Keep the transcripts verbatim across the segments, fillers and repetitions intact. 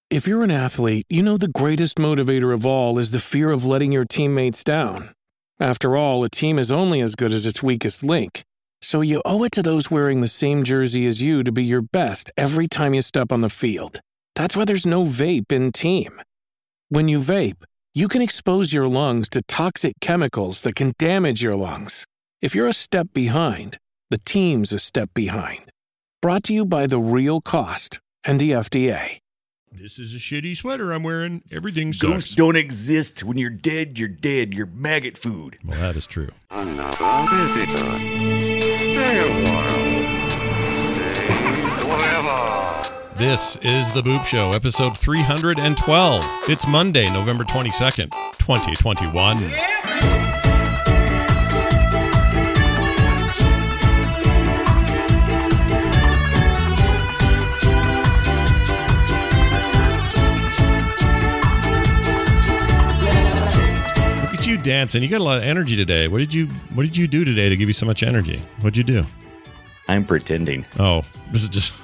If you're an athlete, you know the greatest motivator of all is the fear of letting your teammates down. After all, a team is only as good as its weakest link. So you owe it to those wearing the same jersey as you to be your best every time you step on the field. That's why there's no vape in team. When you vape, you can expose your lungs to toxic chemicals that can damage your lungs. If you're a step behind, the team's a step behind. Brought to you by The Real Cost and the F D A. This is a shitty sweater I'm wearing. Everything sucks. Ghosts don't exist. When you're dead, you're dead. You're maggot food. Well, that is true. Another visitor. Stay a while. Stay forever. This is The Boop Show, episode three hundred twelve. It's Monday, November twenty-second, twenty twenty-one. You dancing. You got a lot of energy today. What did you What did you do today to give you so much energy? What'd you do? I'm pretending. Oh, this is just.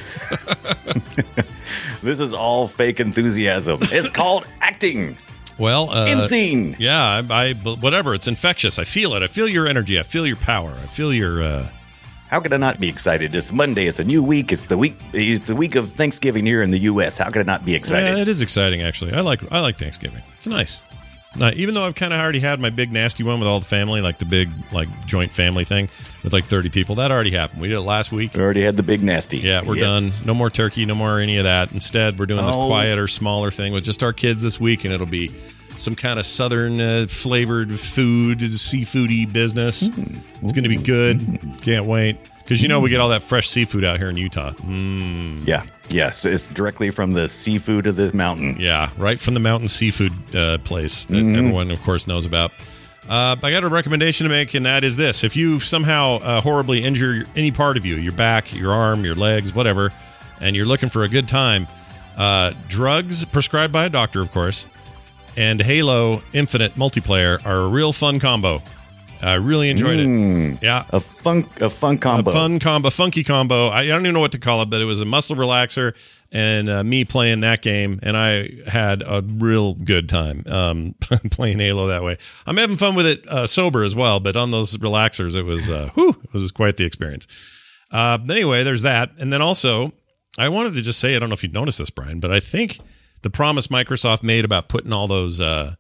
This is all fake enthusiasm. It's called acting. Well, uh, insane. Yeah, I, I. Whatever. It's infectious. I feel it. I feel your energy. I feel your power. I feel your. Uh... How could I not be excited? It's Monday. It's a new week. It's the week. It's the week of Thanksgiving here in the U S. How could I not be excited? Yeah, it is exciting. Actually, I like. I like Thanksgiving. It's nice. No, even though I've kind of already had my big nasty one with all the family, like the big like joint family thing with like thirty people, that already happened. We did it last week. We already had the big nasty. Yeah, we're yes. done. No more turkey, no more any of that. Instead, we're doing this oh. quieter, smaller thing with just our kids this week, and it'll be some kind of southern uh, flavored food, seafoody business. Mm. It's going to be good. Mm. Can't wait. Because you know we get all that fresh seafood out here in Utah. Mm. Yeah. Yes, it's directly from the seafood of the mountain. Yeah, right from the mountain seafood uh, place that mm-hmm. everyone, of course, knows about. Uh, I got a recommendation to make, and that is this. If you somehow uh, horribly injure any part of you, your back, your arm, your legs, whatever, and you're looking for a good time, uh, drugs prescribed by a doctor, of course, and Halo Infinite multiplayer are a real fun combo. I really enjoyed mm, it. Yeah. A fun, a fun combo. A fun combo, funky combo. I, I don't even know what to call it, but it was a muscle relaxer and uh, me playing that game, and I had a real good time um, playing Halo that way. I'm having fun with it uh, sober as well, but on those relaxers, it was, uh, whew, it was quite the experience. Uh, anyway, there's that. And then also, I wanted to just say, I don't know if you'd noticed this, Brian, but I think the promise Microsoft made about putting all those uh,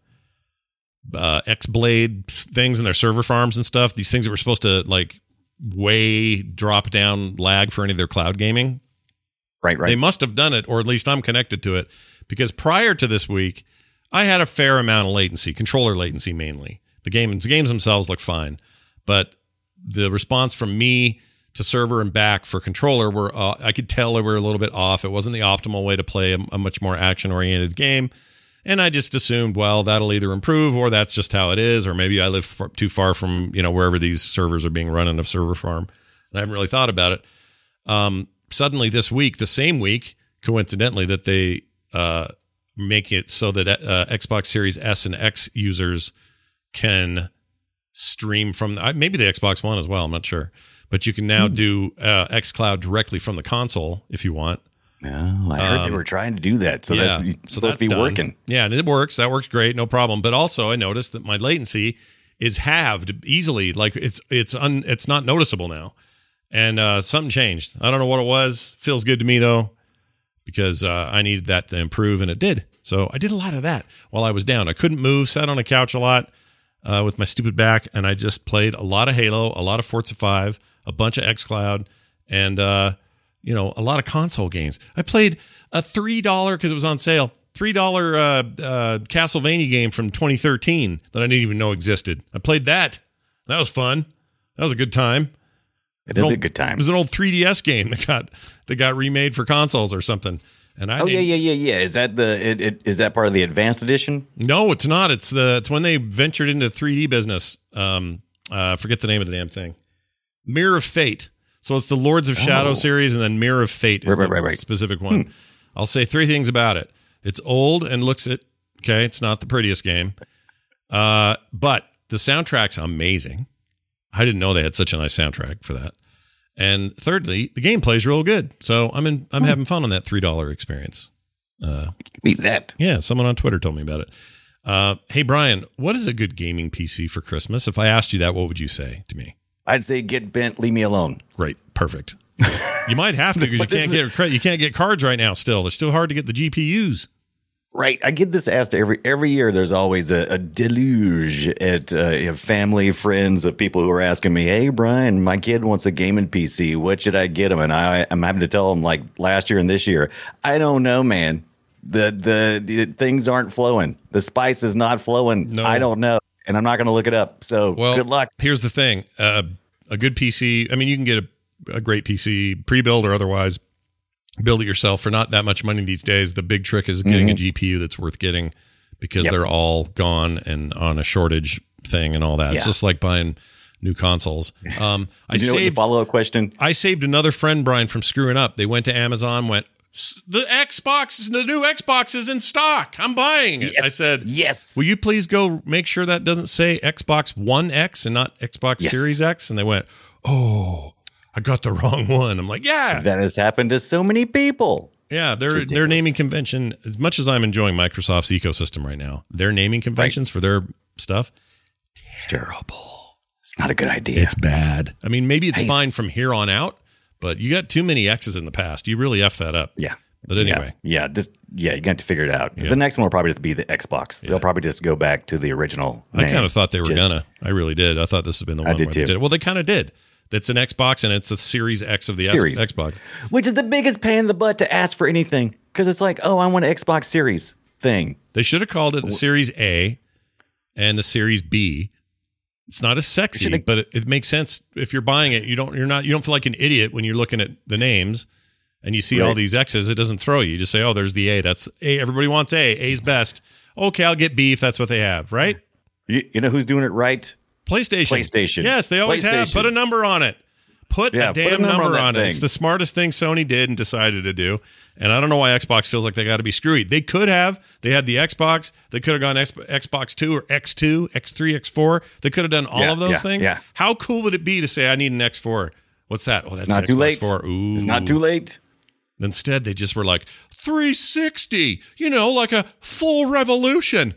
Uh, X-Blade things in their server farms and stuff, these things that were supposed to like way drop down lag for any of their cloud gaming. Right, right. They must have done it, or at least I'm connected to it, because prior to this week, I had a fair amount of latency, controller latency mainly. The game, the games themselves look fine, but the response from me to server and back for controller were, uh, I could tell they were a little bit off. It wasn't the optimal way to play a, a much more action-oriented game. And I just assumed, well, that'll either improve or that's just how it is, or maybe I live far, too far from, you know, wherever these servers are being run in a server farm. And I haven't really thought about it. Um, suddenly this week, the same week, coincidentally, that they uh, make it so that uh, Xbox Series S and X users can stream from, the, maybe the Xbox One as well, I'm not sure. But you can now mm. do uh, xCloud directly from the console if you want. No, I heard um, they were trying to do that, so yeah, that's so supposed that's to be done. working. Yeah, and it works. That works great, no problem. But also, I noticed that my latency is halved easily. Like it's it's un, it's not noticeable now, and uh, something changed. I don't know what it was. Feels good to me though, because uh, I needed that to improve, and it did. So I did a lot of that while I was down. I couldn't move, sat on a couch a lot uh, with my stupid back, and I just played a lot of Halo, a lot of Forza five, a bunch of xCloud, and uh, you know, a lot of console games. I played a three dollars, because it was on sale, three dollars uh, uh, Castlevania game from twenty thirteen that I didn't even know existed. I played that. That was fun. That was a good time. It is old, a good time. It was an old three D S game that got that got remade for consoles or something. And I oh yeah yeah yeah yeah. Is that the it, it, is that part of the advanced edition? No, it's not. It's the it's when they ventured into three D business. Um, uh, forget the name of the damn thing. Mirror of Fate. So it's the Lords of Shadow oh. series, and then Mirror of Fate is right, the right, right. specific one. Hmm. I'll say three things about it. It's old and looks it. Okay, it's not the prettiest game, uh, but the soundtrack's amazing. I didn't know they had such a nice soundtrack for that. And thirdly, the gameplay's real good. So I'm in. I'm hmm. having fun on that three dollar experience. Uh, Beat that. yeah, someone on Twitter told me about it. Uh, hey, Brian, what is a good gaming P C for Christmas? If I asked you that, what would you say to me? I'd say get bent, leave me alone. Great, perfect. You might have to because you But this can't is- get you can't get cards right now. Still, they're still hard to get the G P Us. Right. I get this asked every every year. There's always a, a deluge at uh, family, friends of people who are asking me, hey, Brian, my kid wants a gaming P C. What should I get him? And I, I'm having to tell them, like last year and this year, I don't know, man. The, the, the things aren't flowing. The spice is not flowing. No. I don't know. And I'm not going to look it up. So Well, good luck. Here's the thing: uh, a good P C. I mean, you can get a, a great P C pre-built or otherwise. Build it yourself for not that much money these days. The big trick is getting Mm-hmm. a G P U that's worth getting because Yep. they're all gone and on a shortage thing and all that. It's Yeah. just like buying new consoles. Um, I You know what the saved follow-up question? I saved another friend, Brian, from screwing up. They went to Amazon, went, "S- the Xbox, the new Xbox is in stock. I'm buying it. Yes. I said, Yes. will you please go make sure that doesn't say Xbox One X and not Xbox Yes. Series X? And they went, oh, I got the wrong one. I'm like, yeah. That has happened to so many people. Yeah, their ridiculous. their naming convention, as much as I'm enjoying Microsoft's ecosystem right now, their naming conventions for their stuff, terrible. It's not a good idea. It's bad. I mean, maybe it's Hey. fine from here on out, but you got too many X's in the past. You really F that up. yeah. But anyway, Yeah, yeah, this, yeah, you're going to have to figure it out. Yeah. The next one will probably just be the Xbox. Yeah. They'll probably just go back to the original. I name. kind of thought they were Just- gonna. I really did. I thought this had been the I one did where they too. did it. Well, they kind of did. That's an Xbox, and it's a Series X of the S- Series. Xbox. Which is the biggest pain in the butt to ask for anything. Because it's like, oh, I want an Xbox Series thing. They should have called it the Series A and the Series B. It's not as sexy, Should've- but it, it makes sense if you're buying it. You don't. You're not. You don't feel like an idiot when you're looking at the names and you see all Right. these X's. It doesn't throw you. You just say, "Oh, there's the A. That's A. Everybody wants A. A's best. Okay, I'll get B if that's what they have." Right? You, you know who's doing it right? PlayStation. PlayStation. Yes, they always have. PlayStation. Put a number on it. Put Yeah, a put a damn number number, on on, that it. It's thing. the smartest thing Sony did and decided to do. And I don't know why Xbox feels like they got to be screwy. They could have. They had the Xbox. They could have gone X- Xbox two or X two, X three, X four. They could have done all Yeah, of those yeah, things. yeah. How cool would it be to say, I need an X four? What's that? Oh, that's It's not Xbox too late. four. Ooh. It's not too late. Instead, they just were like, three sixty, you know, like a full revolution.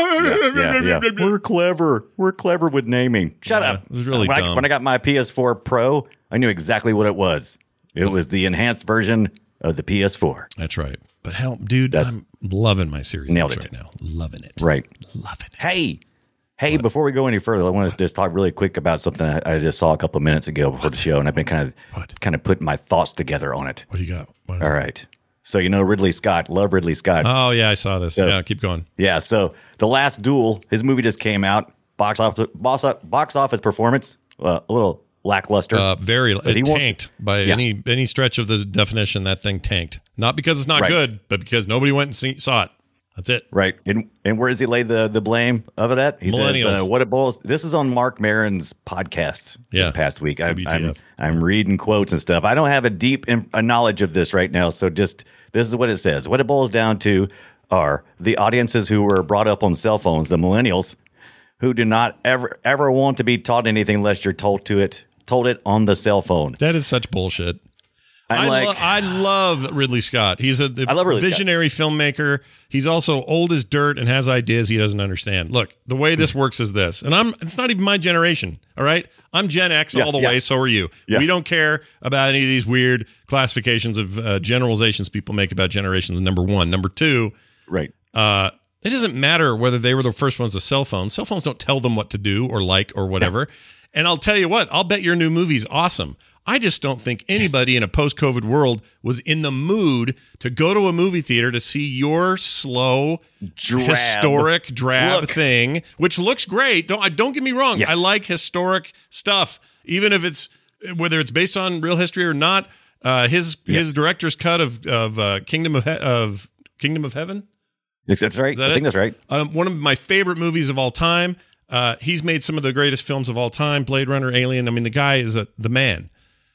Yeah, yeah. We're clever. We're clever with naming. Shut Yeah, up. it was really when dumb. I, when I got my P S four Pro, I knew exactly what it was. It was the enhanced version of the P S four. That's right. But hell, dude, That's- I'm loving my Series Nailed X it. right now. Loving it. Right. Loving it. Hey, hey! Before we go any further, I want to just talk really quick about something I, I just saw a couple of minutes ago before the show, and I've been kind of What? kind of putting my thoughts together on it. What do you got? What is All it? right. So you know Ridley Scott, love Ridley Scott. Oh, yeah, I saw this. So- yeah, keep going. Yeah. So The Last Duel, his movie just came out. Box office, box, box office performance, uh, a little lackluster. Uh, very, But he it wants- tanked by Yeah. any any stretch of the definition. That thing tanked. Not because it's not Right. good, but because nobody went and see, saw it. That's it. Right. And and where does he lay the, the blame of it at? He Millennials. says, uh, what it boils. This is on Mark Maron's podcast Yeah. this past week. I, W T F. I'm, I'm reading quotes and stuff. I don't have a deep in, a knowledge of this right now. So just this is what it says. What it boils down to are the audiences who were brought up on cell phones, the millennials, who do not ever ever want to be taught anything unless you're told to it, told it on the cell phone. That is such bullshit. I'm I, like, lo- I love Ridley Scott. He's a the I love Ridley Scott. visionary filmmaker. He's also old as dirt and has ideas he doesn't understand. Look, the way this works is this, and I'm it's not even my generation. All right, I'm Gen X Yeah, all the yeah. way. So are you. Yeah. We don't care about any of these weird classifications of uh, generalizations people make about generations. Number one, number two. right. Uh, it doesn't matter whether they were the first ones with cell phones. Cell phones don't tell them what to do or like or whatever. And I'll tell you what, I'll bet your new movie's awesome. I just don't think anybody in a post-COVID world was in the mood to go to a movie theater to see your slow, Drab. historic, drab Look. thing, which looks great. Don't don't get me wrong. Yes. I like historic stuff, even if it's whether it's based on real history or not. Uh, his his director's cut of of uh, Kingdom of he- of Kingdom of Heaven. Is that's right? Is that I it? think that's right. Um, one of my favorite movies of all time. Uh, he's made some of the greatest films of all time. Blade Runner, Alien. I mean, the guy is a, the man.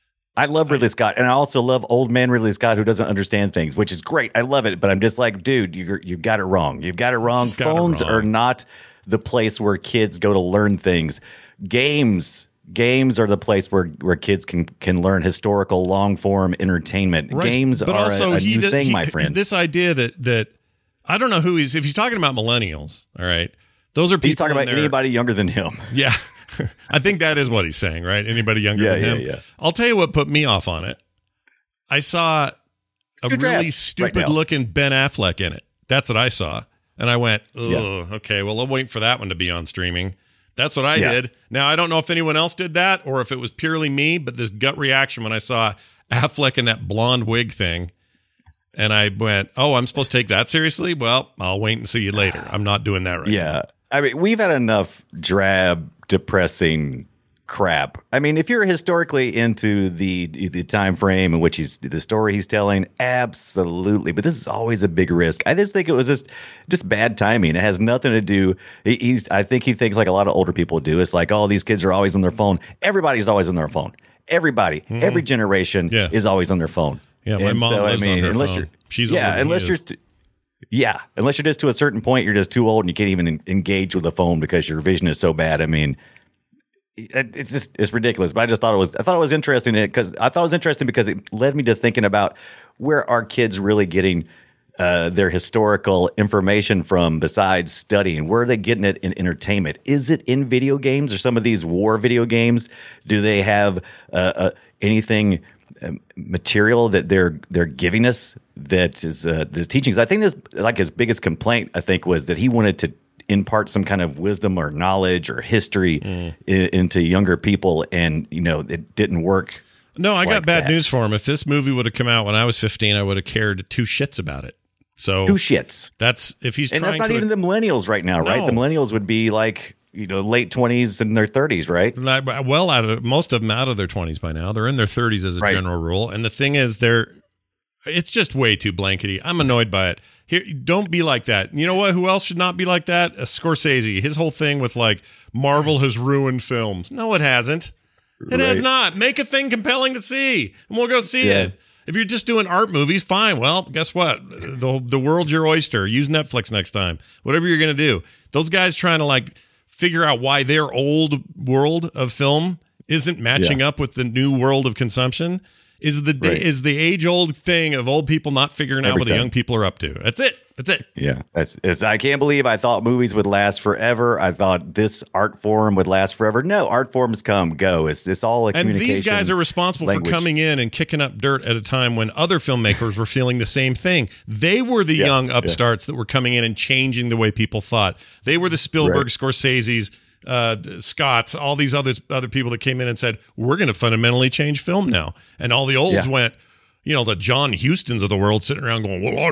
I love Ridley Scott, and I also love old man Ridley Scott who doesn't understand things, which is great. I love it, but I'm just like, dude, you you've got it wrong. You've got it wrong. Just got it Phones wrong. are not the place where kids go to learn things. Games, games are the place where, where kids can can learn historical long form entertainment. Right. Games but are also a, a he new did, thing, he, my friend. This idea that that I don't know who he's if he's talking about millennials. All right, those are people. He's talking about their, anybody younger than him. Yeah, I think that is what he's saying. Right, anybody younger Yeah, than yeah, him. yeah. I'll tell you what put me off on it. I saw a Good really draft stupid right now. looking Ben Affleck in it. That's what I saw, and I went, "Oh, Yeah. okay. Well, I'll wait for that one to be on streaming." That's what I Yeah. did. Now, I don't know if anyone else did that or if it was purely me, but this gut reaction when I saw Affleck in that blonde wig thing, and I went, oh, I'm supposed to take that seriously? Well, I'll wait and see you later. I'm not doing that right now. Yeah. I mean, we've had enough drab, depressing crap. I mean, if you're historically into the the time frame in which he's the story he's telling, absolutely. But this is always a big risk. I just think it was just just bad timing. It has nothing to do. he- He's. I think he thinks like a lot of older people do. It's like, oh, these kids are always on their phone. Everybody's always on their phone. Everybody, every generation Yeah. is always on their phone. Yeah, my And mom so, lives I mean, on her unless phone. you're, She's yeah, older than unless he you're. is. T- Yeah, unless you're just to a certain point, you're just too old and you can't even en- engage with the phone because your vision is so bad. I mean, it, it's just it's ridiculous. But I just thought it was I thought it was interesting because I thought it was interesting because it led me to thinking about where are kids really getting uh, their historical information from besides studying? Where are they getting it in entertainment? Is it in video games or some of these war video games? Do they have uh, uh, anything? Um, material that they're they're giving us that is uh, the teachings. I think this like his biggest complaint I think was that he wanted to impart some kind of wisdom or knowledge or history Mm. I- into younger people, and you know it didn't work. No, I got like bad that. news for him. If this movie would have come out when I was fifteen, I would have cared two shits about it. So Two shits, that's if he's and trying that's not to. even the millennials right now, right? No. The millennials would be like you know late twenties and their thirties, right? Not- well out of most of them out of their twenties by now. They're in their thirties as a Right. general rule. And the thing is, they're it's just way too blankety. I'm annoyed by it. Here, don't be like that. You know what? Who else should not be like that? Uh, Scorsese. His whole thing with like Marvel has ruined films. No, it hasn't. It has Right. not. Make a thing compelling to see, and we'll go see Yeah. it. If you're just doing art movies, fine. Well, guess what? The the world's your oyster. Use Netflix next time. Whatever you're gonna do. Those guys trying to like figure out why their old world of film isn't matching Yeah. up with the new world of consumption is the Right. is the age old thing of old people not figuring out Every what the time. young people are up to. That's it. That's it. Yeah, that's it's, I can't believe I thought movies would last forever. I thought this art form would last forever. No, art forms come go. It's it's all a And communication. these guys are responsible language. for coming in and kicking up dirt at a time when other filmmakers were feeling the same thing. They were the Yeah, young yeah. upstarts that were coming in and changing the way people thought. They were the Spielberg, Right. Scorsese's, uh, Scotts, all these other other people that came in and said, "We're going to fundamentally change film now." And all the olds Yeah. went, you know, the John Hustons of the world sitting around going, well,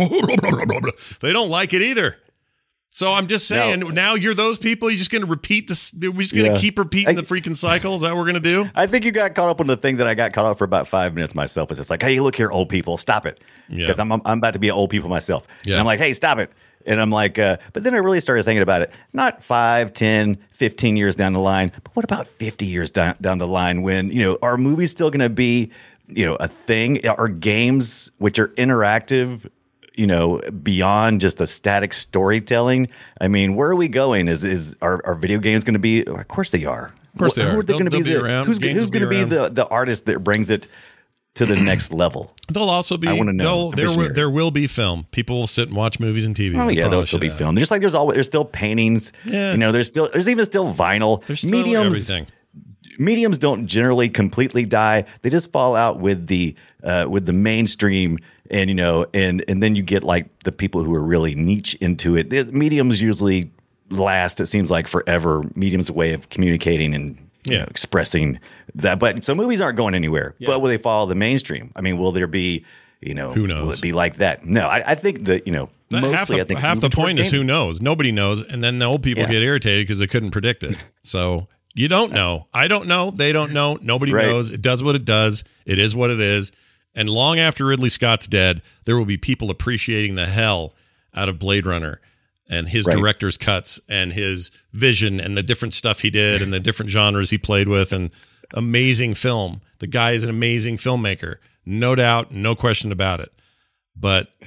they don't like it either. So I'm just saying, No. now you're those people. You're just going to repeat this. We're just going to Yeah. keep repeating I- the freaking cycle. Is that what we're going to do? I think you got caught up on the thing that I got caught up for about five minutes myself. It's just like, hey, look here, old people, stop it, Yeah. because I'm, I'm I'm about to be an old people myself. Yeah. And I'm like, hey, stop it. And I'm like, uh, but then I really started thinking about it. Not five, ten, fifteen years down the line, but what about fifty years down, down the line when, you know, are movies still going to be, you know, a thing? Are games which are interactive, you know, beyond just a static storytelling? I mean, where are we going? Is is are, are video games going to be? Of course they are. Of course they Who are. are they They'll- going to they'll be? be the, around. Who's, Games who's will be going to be around. the the artist that brings it to the next level? They'll also be. I wanna know. they'll- I'm There, will, visionary. there will be film. People will sit and watch movies and T V. Oh I yeah, there'll promise still you be that. film. Just like there's always there's still paintings. Yeah. You know, there's still there's even still vinyl. There's still mediums. everything. Mediums don't generally completely die. They just fall out with the uh, with the mainstream, and you know, and and then you get like the people who are really niche into it. The mediums usually last. It seems like forever. Mediums a way of communicating and you Yeah. know, expressing that. But so movies aren't going anywhere. But will they follow the mainstream? I mean, will there be you know? Who Will knows? it be like that? No, I, I think that you know. That- Mostly, half the, I think half the moving towards point is gaming. who knows. Nobody knows, and then the old people Yeah. get irritated because they couldn't predict it. So you don't know. I don't know. They don't know. Nobody Right. knows. It does what it does. It is what it is. And long after Ridley Scott's dead, there will be people appreciating the hell out of Blade Runner and his Right. director's cuts and his vision and the different stuff he did and the different genres he played with and amazing film. The guy is an amazing filmmaker. No doubt, no question about it. But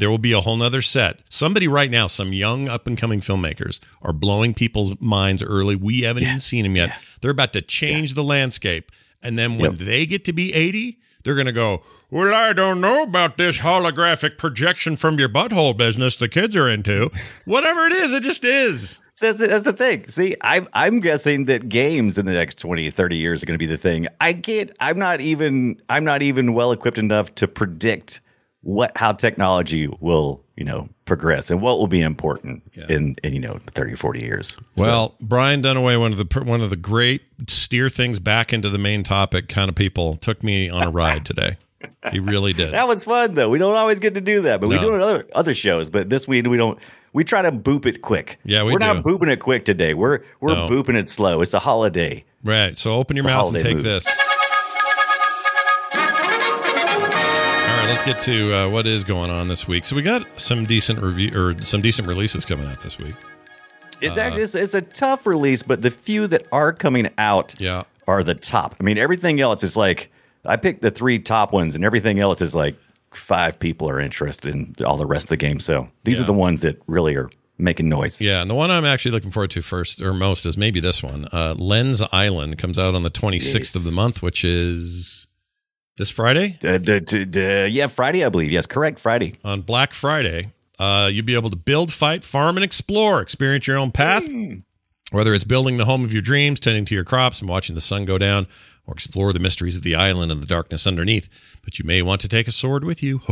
there will be a whole nother set. Somebody right now, some young up and coming filmmakers are blowing people's minds early. We haven't yeah. even seen them yet. Yeah. They're about to change yeah. the landscape. And then when yep. they get to be eighty, they're going to go, well, I don't know about this holographic projection from your butthole business the kids are into. Whatever it is, it just is. That's the, that's the thing. See, I'm, I'm guessing that games in the next twenty, thirty years are going to be the thing. I can't, I'm not even, I'm not even well equipped enough to predict what, how technology will, you know, progress and what will be important yeah. in, in, you know, thirty, forty years. Well, so. Brian Dunaway, one of the, one of the great steer things back into the main topic kind of people, took me on a ride today. He really did. That was fun though. We don't always get to do that, but no. we do it on other, other shows, but this week we don't. We try to boop it quick. Yeah, we We're do. not booping it quick today. We're we're no. booping it slow. It's a holiday. Right. So open your it's mouth and take move. this. All right, let's get to uh, what is going on this week. So we got some decent review or some decent releases coming out this week. It's, uh, it's, it's a tough release, but the few that are coming out yeah. are the top. I mean, everything else is like, I picked the three top ones, and everything else is like, five people are interested in all the rest of the game. So these yeah. are the ones that really are making noise. Yeah, and the one I'm actually looking forward to first or most is maybe this one. Uh, Lens Island comes out on the twenty-sixth yes. of the month, which is this Friday? Uh, d- d- d- yeah, Friday, I believe. Yes, correct, Friday. On Black Friday, uh, you'll be able to build, fight, farm, and explore. Experience your own path. Mm. Whether it's building the home of your dreams, tending to your crops, and watching the sun go down, or explore the mysteries of the island and the darkness underneath. But you may want to take a sword with you.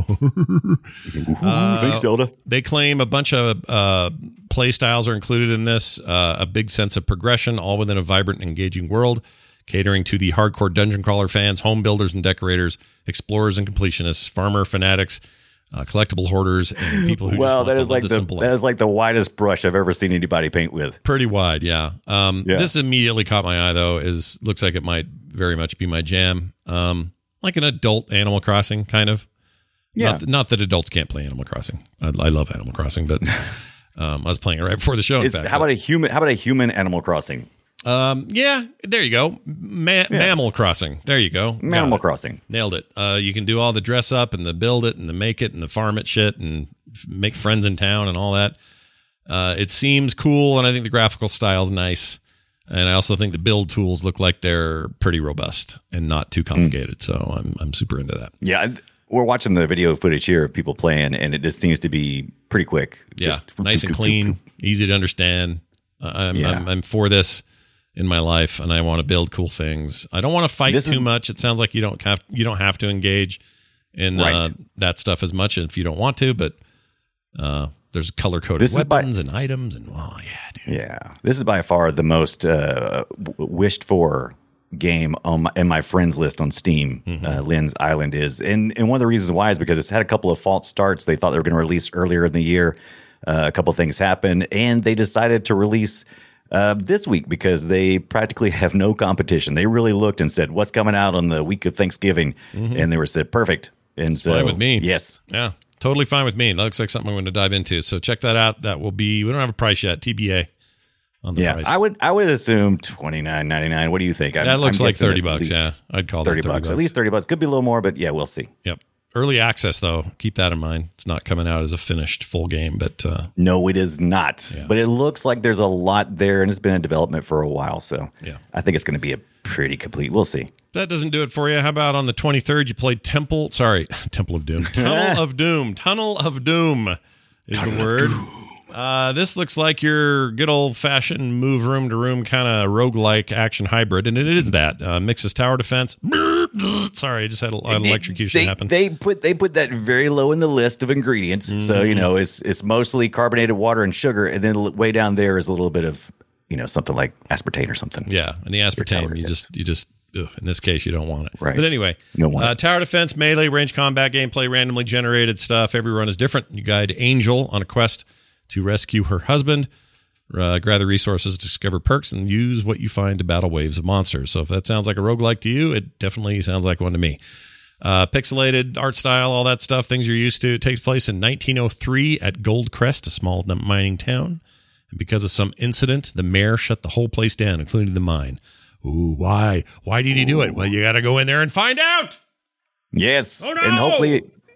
uh, Thanks, Zelda. They claim a bunch of uh, play styles are included in this, uh, a big sense of progression, all within a vibrant and engaging world, catering to the hardcore dungeon crawler fans, home builders and decorators, explorers and completionists, farmer fanatics, uh, collectible hoarders, and people who well, just want that to is live like the the, simple life. That is like the widest brush I've ever seen anybody paint with. Pretty wide, yeah. Um, yeah. This immediately caught my eye, though. Is looks like it might very much be my jam. Um, like an adult Animal Crossing, kind of. Yeah. Not, not that adults can't play Animal Crossing. I, I love Animal Crossing, but um, I was playing it right before the show. In Is, fact, how but, about a human? How about a human Animal Crossing? Um, yeah, there you go. Ma- yeah. Mammal Crossing. There you go. Mammal Crossing. Nailed it. Uh, you can do all the dress up and the build it and the make it and the farm it shit and f- make friends in town and all that. Uh, it seems cool, and I think the graphical style is nice. And I also think the build tools look like they're pretty robust and not too complicated. Mm. So I'm I'm super into that. Yeah, we're watching the video footage here of people playing, and it just seems to be pretty quick. Yeah, just nice and clean, easy to understand. Uh, I'm, yeah. I'm I'm for this in my life, and I want to build cool things. I don't want to fight this too is, much. It sounds like you don't have you don't have to engage in right. uh, that stuff as much if you don't want to, but. Uh, There's color coded weapons by, and items, and oh yeah, dude. Yeah. This is by far the most uh, wished for game on my, in my friends list on Steam. Mm-hmm. Uh, Lens Island is, and and one of the reasons why is because it's had a couple of false starts. They thought they were going to release earlier in the year. Uh, a couple of things happened, and they decided to release uh, this week because they practically have no competition. They really looked and said, "What's coming out on the week of Thanksgiving?" Mm-hmm. And they were said, "Perfect." And it's so, fine with me. Yes. Yeah. Totally fine with me. That looks like something I'm going to dive into. So check that out. That will be, we don't have a price yet, T B A on the yeah, price. I would I would assume twenty-nine ninety-nine. What do you think? That I'm, looks I'm like thirty bucks. Yeah, I'd call thirty that thirty bucks. bucks. At least thirty bucks. Could be a little more, but yeah, we'll see. Yep. Early access, though. Keep that in mind. It's not coming out as a finished full game, but uh, no, it is not. Yeah. But it looks like there's a lot there, and it's been in development for a while. So yeah, I think it's going to be a pretty complete. We'll see. That doesn't do it for you. How about on the twenty-third, you played Temple, sorry, Temple of Doom. Tunnel of Doom. Tunnel of Doom is Tunnel the word. Uh, this looks like your good old-fashioned move room to room kind of roguelike action hybrid, and it is that. Uh, mixes tower defense. Sorry, I just had an electrocution they, happen. They put they put that very low in the list of ingredients. Mm-hmm. So, you know, it's it's mostly carbonated water and sugar, and then way down there is a little bit of, you know, something like aspartame or something. Yeah, and the aspartame, you just you just ugh, in this case you don't want it. Right. But anyway, no uh, tower defense, melee, range combat, gameplay, randomly generated stuff. Every run is different. You guide Angel on a quest to rescue her husband, uh, gather resources, discover perks, and use what you find to battle waves of monsters. So if that sounds like a roguelike to you, it definitely sounds like one to me. Uh, pixelated art style, all that stuff, things you're used to. It takes place in nineteen oh three at Goldcrest, a small mining town. And because of some incident, the mayor shut the whole place down, including the mine. Ooh, why? Why did he do it? Well, you got to go in there and find out. Yes. Oh, no! And hopefully,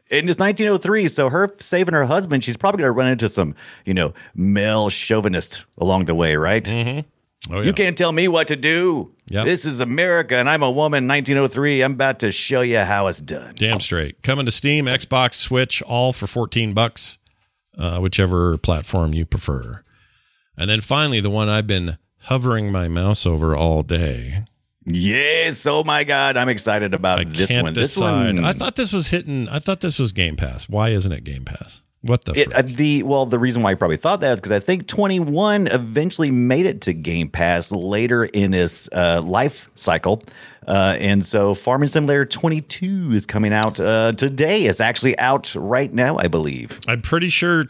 And it's nineteen oh three, so her saving her husband, she's probably going to run into some, you know, male chauvinist along the way, right? Mm-hmm. Oh, yeah. You can't tell me what to do. Yep. This is America, and I'm a woman, nineteen oh three. I'm about to show you how it's done. Damn straight. Coming to Steam, Xbox, Switch, all for fourteen bucks, uh, whichever platform you prefer. And then finally, the one I've been hovering my mouse over all day. Yes. Oh my God. I'm excited about I this can't one. decide. This one. I thought this was hitting. I thought this was Game Pass. Why isn't it Game Pass? What the It, frick? uh, the well, the reason why I probably thought that is because I think twenty-one eventually made it to Game Pass later in its uh, life cycle, uh, and so Farming Simulator twenty-two is coming out uh, today. It's actually out right now, I believe. I'm pretty sure.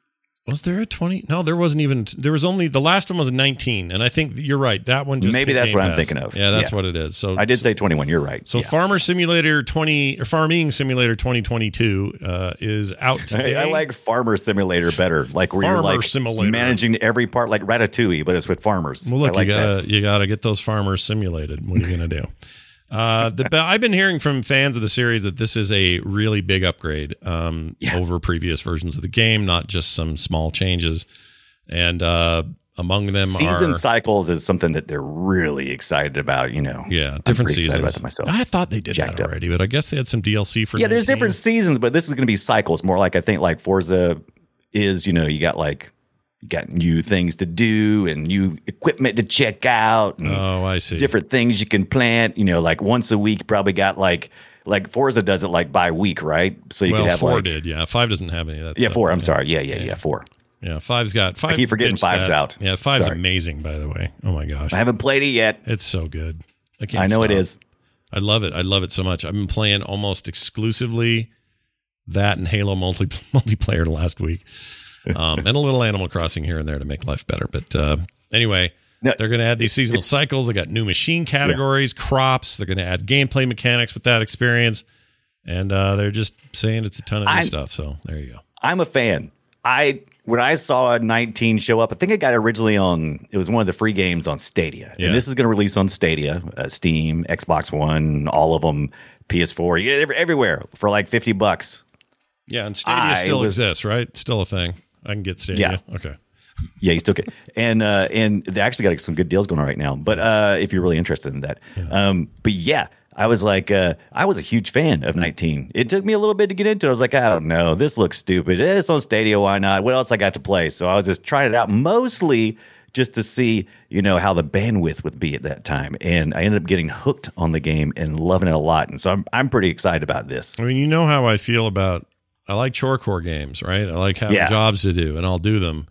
Was there a twenty? No, there wasn't even. There was only the last one was a nineteen, and I think you're right. That one just Maybe hit that's Game what I'm Pass. thinking of. Yeah, that's Yeah. what it is. So I did say twenty-one. You're right. So Yeah. Farmer Simulator twenty or Farming Simulator twenty twenty-two uh, is out today. I, I like Farmer Simulator better, like where Farmer you're like Simulator. managing every part, like Ratatouille, but it's with farmers. Well, look, I like you gotta that. you gotta get those farmers simulated. What are you gonna do? Uh, the I've been hearing from fans of the series that this is a really big upgrade um, Yeah. over previous versions of the game, not just some small changes. And uh, among them Season are cycles is something that they're really excited about. You know, yeah, I'm different pretty excited seasons. about that myself. I thought they did Jacked that up. already, but I guess they had some D L C for Yeah, there's nineteen. different seasons, but this is going to be cycles. More like I think like Forza is. You know, you got like you got new things to do and new equipment to check out. And Oh, I see. different things you can plant. You know, like once a week, probably got like like Forza does it like by week, right? So you well, could have four like did, yeah. Five doesn't have any of that yeah, stuff. four. I'm Yeah. sorry. Yeah, yeah, yeah, four. Yeah, five's got five. I keep forgetting ditched five's that. out. Yeah, five's Sorry. amazing, by the way. Oh my gosh, I haven't played it yet. it's so good. I can't. I know it stop. is. I love it. I love it so much. I've been playing almost exclusively that and Halo multi multiplayer last week, um, and a little Animal Crossing here and there to make life better. But uh, anyway, No, they're going to add these seasonal cycles. They got new machine categories, crops. They're going to add gameplay mechanics with that experience, and uh, they're just saying it's a ton of new I'm- stuff. So there you go. I'm a fan. I when I saw nineteen show up, I think it got originally on. It was one of the free games on Stadia, Yeah. and this is going to release on Stadia, uh, Steam, Xbox One, all of them, P S four, yeah, every- everywhere for like fifty bucks. Yeah, and Stadia I still was- exists, right? Still a thing. I can get Stadia. Okay. Yeah, you still can. And uh, and they actually got some good deals going on right now. But uh, if you're really interested in that, um, but yeah. I was like, uh, I was a huge fan of nineteen. It took me a little bit to get into it. I was like, I don't know. This looks stupid. It's on Stadia. Why not? What else I got to play? So I was just trying it out mostly just to see, you know, how the bandwidth would be at that time. And I ended up getting hooked on the game and loving it a lot. And so I'm, I'm pretty excited about this. I mean, you know how I feel about, I like chorecore games, right? I like having Yeah. jobs to do, and I'll do them.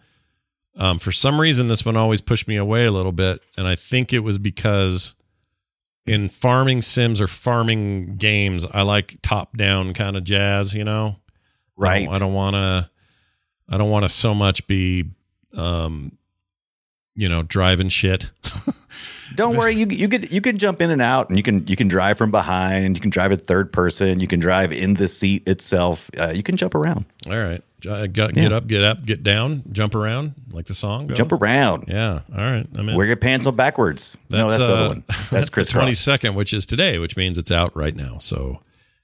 Um, for some reason, this one always pushed me away a little bit, and I think it was because in farming sims or farming games, I like top-down kind of jazz, you know? Right. I don't want to, I don't want to so much be, um, you know, driving shit. Don't worry, you you can you can jump in and out, and you can you can drive from behind. You can drive it third person. You can drive in the seat itself. Uh, you can jump around, All right. Uh, Get, get up, get up, get down, jump around, like the song goes. jump around. Yeah. All right. I'm in. Wear your pants on backwards. no, that's the uh, other one. That's, that's Chris the Cross. twenty-second, which is today, which means it's out right now. So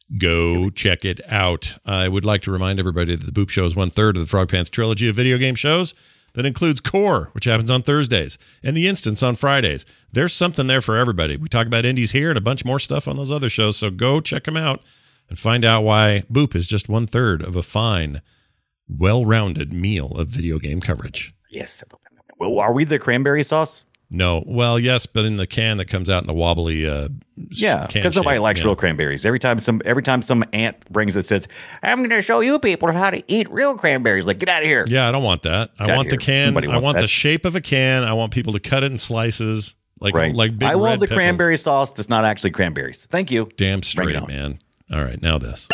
go check it out. I would like to remind everybody that the Boop Show is one third of the Frog Pants trilogy of video game shows. That includes Core, which happens on Thursdays, and The Instance on Fridays. There's something there for everybody. We talk about indies here and a bunch more stuff on those other shows. So go check them out and find out why Boop is just one third of a fine, well-rounded meal of video game coverage. Yes. Well, are we the cranberry sauce? No, well, yes, but in the can that comes out in the wobbly, uh, Yeah, can because nobody shape, likes yeah. real cranberries. Every time some every time some aunt brings it, says, "I'm going to show you people how to eat real cranberries." Like, get out of here. Yeah, I don't want that. I Get want the here. can. Nobody I wants want that. the shape of a can. I want people to cut it in slices, like Right. like big I red want the pickles. cranberry sauce that's not actually cranberries. Thank you. Damn Bring it straight, on. man. All right, now this.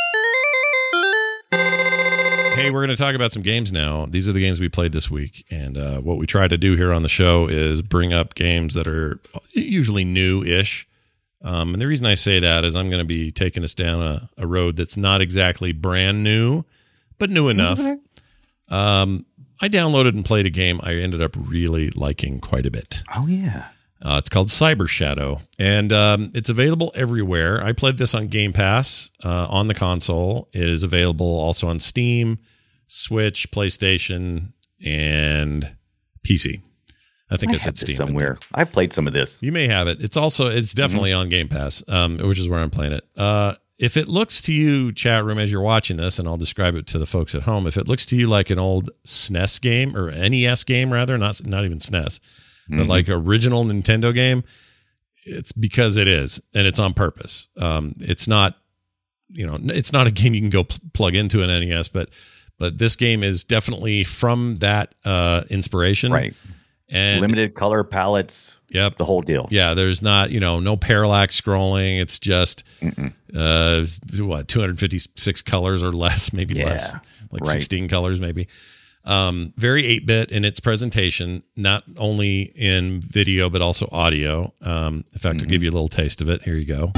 Hey, we're going to talk about some games now. These are the games we played this week. And uh, what we try to do here on the show is bring up games that are usually new-ish. Um, and the reason I say that is I'm going to be taking us down a, a road that's not exactly brand new, but new enough. Um, I downloaded and played a game I ended up really liking quite a bit. Oh yeah. Uh, it's called Cyber Shadow, and um, it's available everywhere. I played this on Game Pass uh, on the console. It is available also on Steam, Switch, PlayStation, and P C. I think I, I said Steam somewhere. I've played some of this. You may have it. It's also it's definitely mm-hmm. on Game Pass, um, which is where I'm playing it. Uh, if it looks to you, chat room, as you're watching this, and I'll describe it to the folks at home. If it looks to you like an old S N E S game or N E S game, rather, not not even S N E S. But mm-hmm. like original Nintendo game, it's because it is, and it's on purpose. Um, it's not, you know, it's not a game you can go pl- plug into an N E S, but but this game is definitely from that uh, inspiration, right? And limited color palettes, yep, the whole deal. Yeah, there's not, you know, no parallax scrolling. It's just Mm-mm. uh, what two hundred fifty-six colors or less, maybe yeah, less, like right. sixteen colors, maybe. Um, very eight-bit in its presentation, not only in video, but also audio. Um, in fact, mm-hmm. I'll give you a little taste of it. Here you go.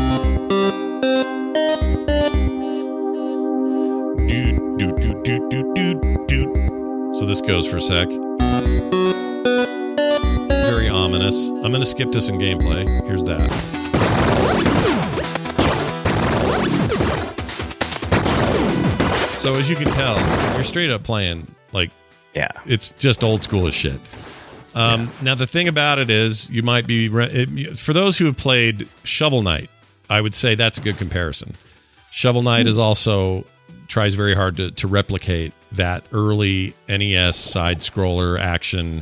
Do, do, do, do, do, do, do. So this goes for a sec. Very ominous. I'm going to skip to some gameplay. Here's that. So as you can tell, you're straight up playing like, yeah, it's just old school as shit. Um, yeah. Now the thing about it is, you might be it, for those who have played Shovel Knight, I would say that's a good comparison. Shovel Knight mm. is also tries very hard to, to replicate that early N E S side scroller action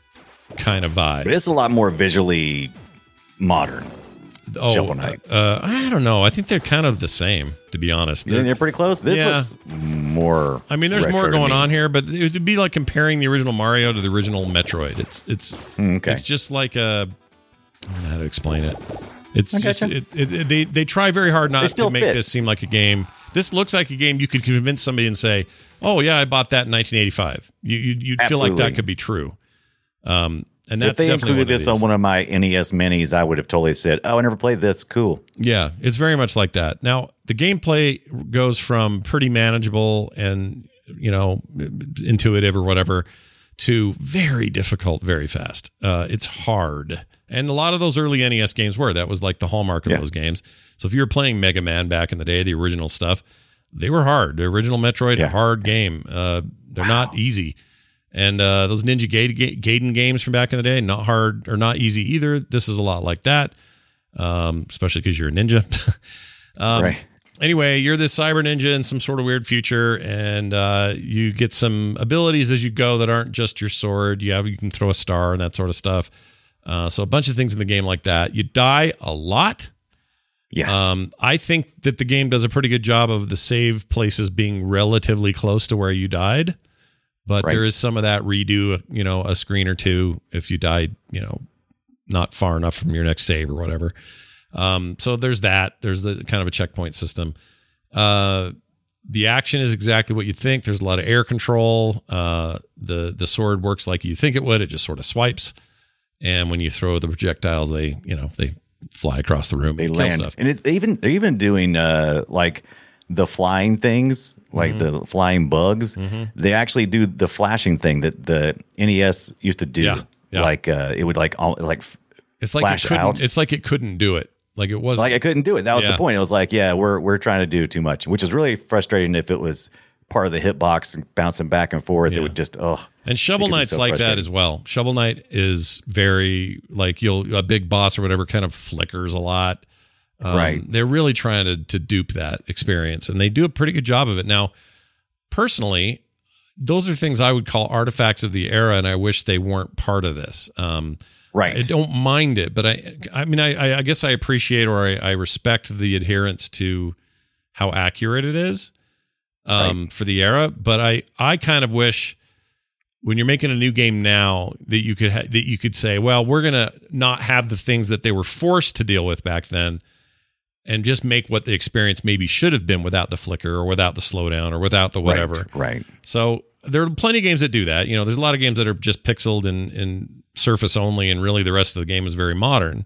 kind of vibe. But it's a lot more visually modern. Oh, Shovel Knight. Uh, I don't know. I think they're kind of the same, to be honest. They're, they're pretty close. This yeah. looks more. I mean, there's more going on here, but it would be like comparing the original Mario to the original Metroid. It's it's okay. It's just like a. I don't know how to explain it. It's I just it, it, it, they they try very hard not to make fit. this seem like a game. This looks like a game you could convince somebody and say, "Oh yeah, I bought that in nineteen eighty-five." You you you'd feel like that could be true. Um. And that's if they definitely included this on one of my N E S minis, I would have totally said, "Oh, I never played this. Cool." Yeah, it's very much like that. Now, the gameplay goes from pretty manageable and, you know, intuitive or whatever to very difficult very fast. Uh, it's hard. And a lot of those early N E S games were. That was like the hallmark of yeah. those games. So if you were playing Mega Man back in the day, the original stuff, they were hard. The original Metroid, yeah. a hard game. Uh, they're wow. not easy. And uh, those Ninja Gaiden games from back in the day, not hard or not easy either. This is a lot like that, um, especially because you're a ninja. um, right. Anyway, you're this cyber ninja in some sort of weird future, and uh, you get some abilities as you go that aren't just your sword. You have you can throw a star and that sort of stuff. Uh, so a bunch of things in the game like that. You die a lot. Yeah. Um, I think that the game does a pretty good job of the save places being relatively close to where you died. But right. there is some of that redo, you know, a screen or two if you died, you know, not far enough from your next save or whatever. Um, so there's that. There's the kind of a checkpoint system. Uh, the action is exactly what you think. There's a lot of air control. Uh, the the sword works like you think it would. It just sort of swipes, and when you throw the projectiles, they you know they fly across the room. They and land, kill stuff. And it's even they're even doing uh, like. the flying things, like mm-hmm. the flying bugs, mm-hmm. they actually do the flashing thing that the N E S used to do. Yeah, yeah. Like uh, it would like like it's like flash it couldn't, out. It's like it couldn't do it. Like it wasn't like I couldn't do it. That was yeah. the point. It was like, yeah, we're we're trying to do too much, which is really frustrating. If it was part of the hitbox and bouncing back and forth, yeah. it would just oh. And Shovel Knight's so like that as well. Shovel Knight is very like you'll a big boss or whatever kind of flickers a lot. Um, right. They're really trying to to dupe that experience, and they do a pretty good job of it. Now, personally, those are things I would call artifacts of the era, and I wish they weren't part of this. Um, right. I don't mind it, but I I mean, I, I guess I appreciate or I, I respect the adherence to how accurate it is um, right. for the era. But I, I kind of wish when you're making a new game now that you could ha- that you could say, well, we're gonna not have the things that they were forced to deal with back then. And just make what the experience maybe should have been without the flicker or without the slowdown or without the whatever. Right. right. So there are plenty of games that do that. You know, there's a lot of games that are just pixeled and, and surface only, and really the rest of the game is very modern.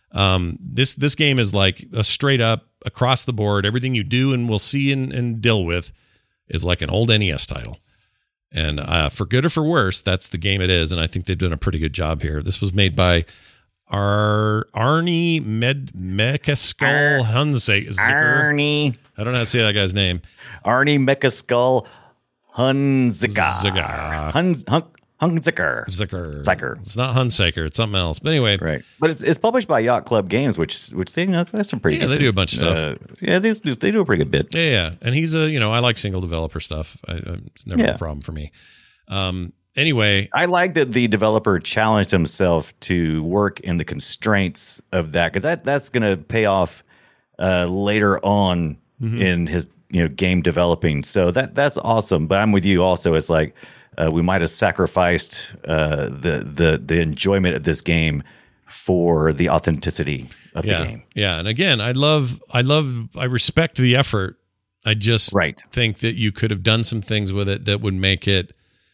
Um, this this game is like a straight up across the board. Everything you do and will see and, and deal with is like an old N E S title. And uh, for good or for worse, that's the game it is. And I think they've done a pretty good job here. This was made by Ar Arnie Med Mechaskull Hunziker. Arnie. I don't know how to say that guy's name. Arnie Mechaskull Hunziker. Zigar. Hunz, Hun, Hunziker. Zicker. Ziker. It's not Hunsaker. It's something else. But anyway. Right. But it's, it's published by Yacht Club Games, which which they, you know, that's some pretty Yeah, they do a bunch of stuff. Uh, yeah, they, do- they do a pretty good bit. Yeah, yeah. And he's a, you know, I like single developer stuff. I, I, it's never Yeah. a problem for me. Um, anyway. I like that the developer challenged himself to work in the constraints of that, because that, that's going to pay off uh, later on Mm-hmm. in his you know game developing. So that that's awesome. But I'm with you also. It's like uh, we might have sacrificed uh, the the the enjoyment of this game for the authenticity of Yeah. the game. Yeah. And again, I love, I love, I respect the effort. I just Right. think that you could have done some things with it that would make it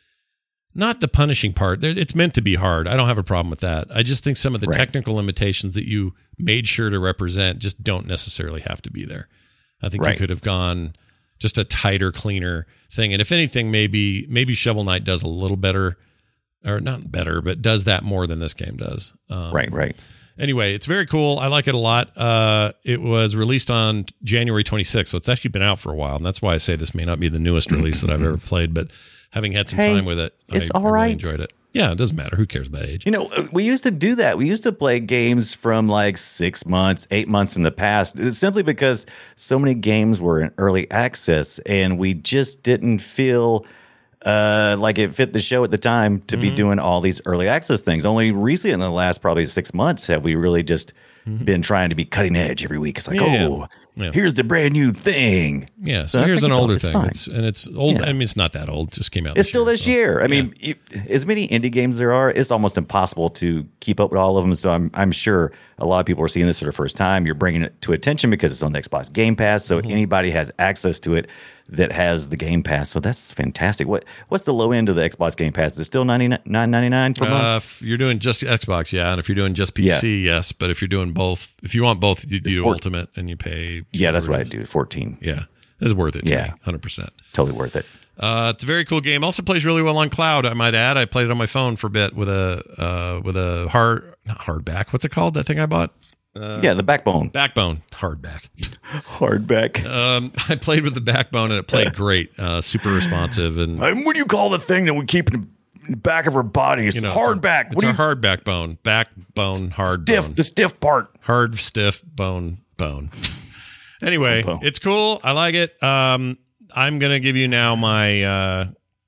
not the punishing part. There- It's meant to be hard. I don't have a problem with that. I just think some of the Right. technical limitations that you made sure to represent just don't necessarily have to be there. I think Right. you could have gone just a tighter, cleaner thing. And if anything, maybe maybe Shovel Knight does a little better, or not better, but does that more than this game does. Um, Right, right. Anyway, it's very cool. I like it a lot. Uh, it was released on January twenty-sixth, so it's actually been out for a while, and that's why I say this may not be the newest release that I've ever played, but having had some Hey, time with it, it's I, all I really right. enjoyed it. Yeah, it doesn't matter. Who cares about age? You know, we used to do that. We used to play games from like six months, eight months in the past, it's simply because so many games were in early access and we just didn't feel uh, like it fit the show at the time to Mm-hmm. be doing all these early access things. Only recently in the last probably six months have we really just been trying to be cutting edge every week. It's like, Mm-hmm. Yeah. oh, Yeah. here's the brand new thing. Yeah, so, So I here's think an it's- older it's thing. fine. It's and it's old. Yeah. I mean, it's not that old. It just came out. It's still year, this so, year. I yeah. mean, you, as many indie games there are, it's almost impossible to keep up with all of them. So I'm I'm sure a lot of people are seeing this for the first time. You're bringing it to attention because it's on the Xbox Game Pass, so Mm-hmm. anybody has access to it that has the Game Pass. So that's fantastic. What what's the low end of the Xbox Game Pass? Is it still ninety-nine ninety-nine per month? Uh, if you're doing just Xbox, yeah, and if you're doing just P C, yes. But if you're doing both, if you want both, you do four- Ultimate and you pay. Yeah, that's what whatever I it is. do. fourteen, Yeah, it's worth it. To Yeah. me, hundred percent. totally worth it. Uh, it's a very cool game. Also plays really well on cloud. I might add. I played it on my phone for a bit with a uh, with a hard not hardback. What's it called? That thing I bought. yeah, the Backbone Backbone hardback. hardback. Um, I played with the Backbone and it played great. Uh, super responsive and And what do you call the thing that we keep in the back of our bodies? you know hardback. It's What a, do it's you a hard backbone, backbone, hard stiff? bone, The stiff part. hard stiff bone bone. Anyway, Bone. it's cool. I like it. Um, I'm gonna give you now my. Uh,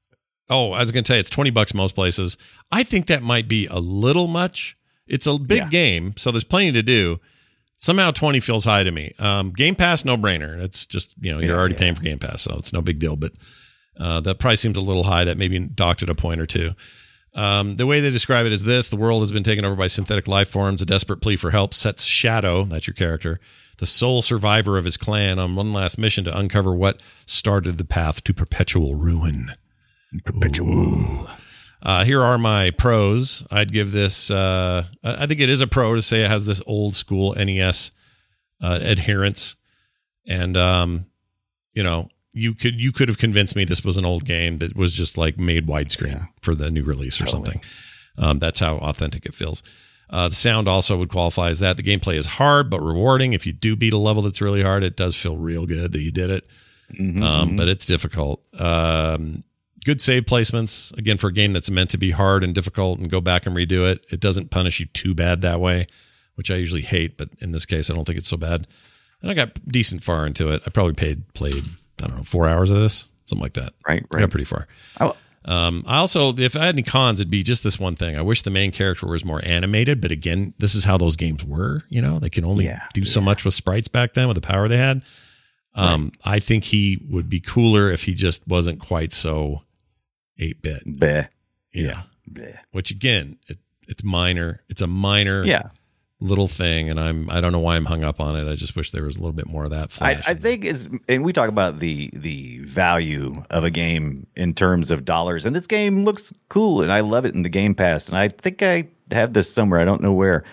oh, I was gonna tell you it's twenty bucks most places. I think that might be a little much. It's a big Yeah. game, so there's plenty to do. Somehow twenty feels high to me. Um, Game Pass, no brainer. It's just, you know, you're Yeah, already yeah. paying for Game Pass, so it's no big deal. But uh, that price seems a little high. That maybe docked at a point or two. Um, the way they describe it is this: the world has been taken over by synthetic life forms. A desperate plea for help sets Shadow, that's your character, the sole survivor of his clan, on one last mission to uncover what started the path to perpetual ruin. Perpetual. Uh, here are my pros. I'd give this, uh, I I think it is a pro to say it has this old school N E S uh, adherence. And, um, you know, you could you could have convinced me this was an old game that was just like made widescreen for the new release or something. Um, that's how authentic it feels. Uh, the sound also would qualify as that. The gameplay is hard but rewarding. If you do beat a level that's really hard, it does feel real good that you did it. Mm-hmm, Um, but it's difficult. Um, good save placements. Again, for a game that's meant to be hard and difficult and go back and redo it, it doesn't punish you too bad that way, which I usually hate. But in this case, I don't think it's so bad. And I got decent far into it. I probably paid, played, I don't know, four hours of this, something like that. Right, I right. got pretty far. Oh, Um, I also, if I had any cons, it'd be just this one thing. I wish the main character was more animated, but again, this is how those games were. You know, they can only Yeah, do so much with sprites back then with the power they had. Um, I think he would be cooler if he just wasn't quite so eight bit. bleh, Yeah. bleh. Which again, it, it's minor. It's a minor Yeah. little thing. And I'm, I don't know why I'm hung up on it. I just wish there was a little bit more of that. I, Flash I in think is, and we talk about the the value of a game in terms of dollars, and this game looks cool, and I love it in the Game Pass, and I think I have this somewhere. I don't know where.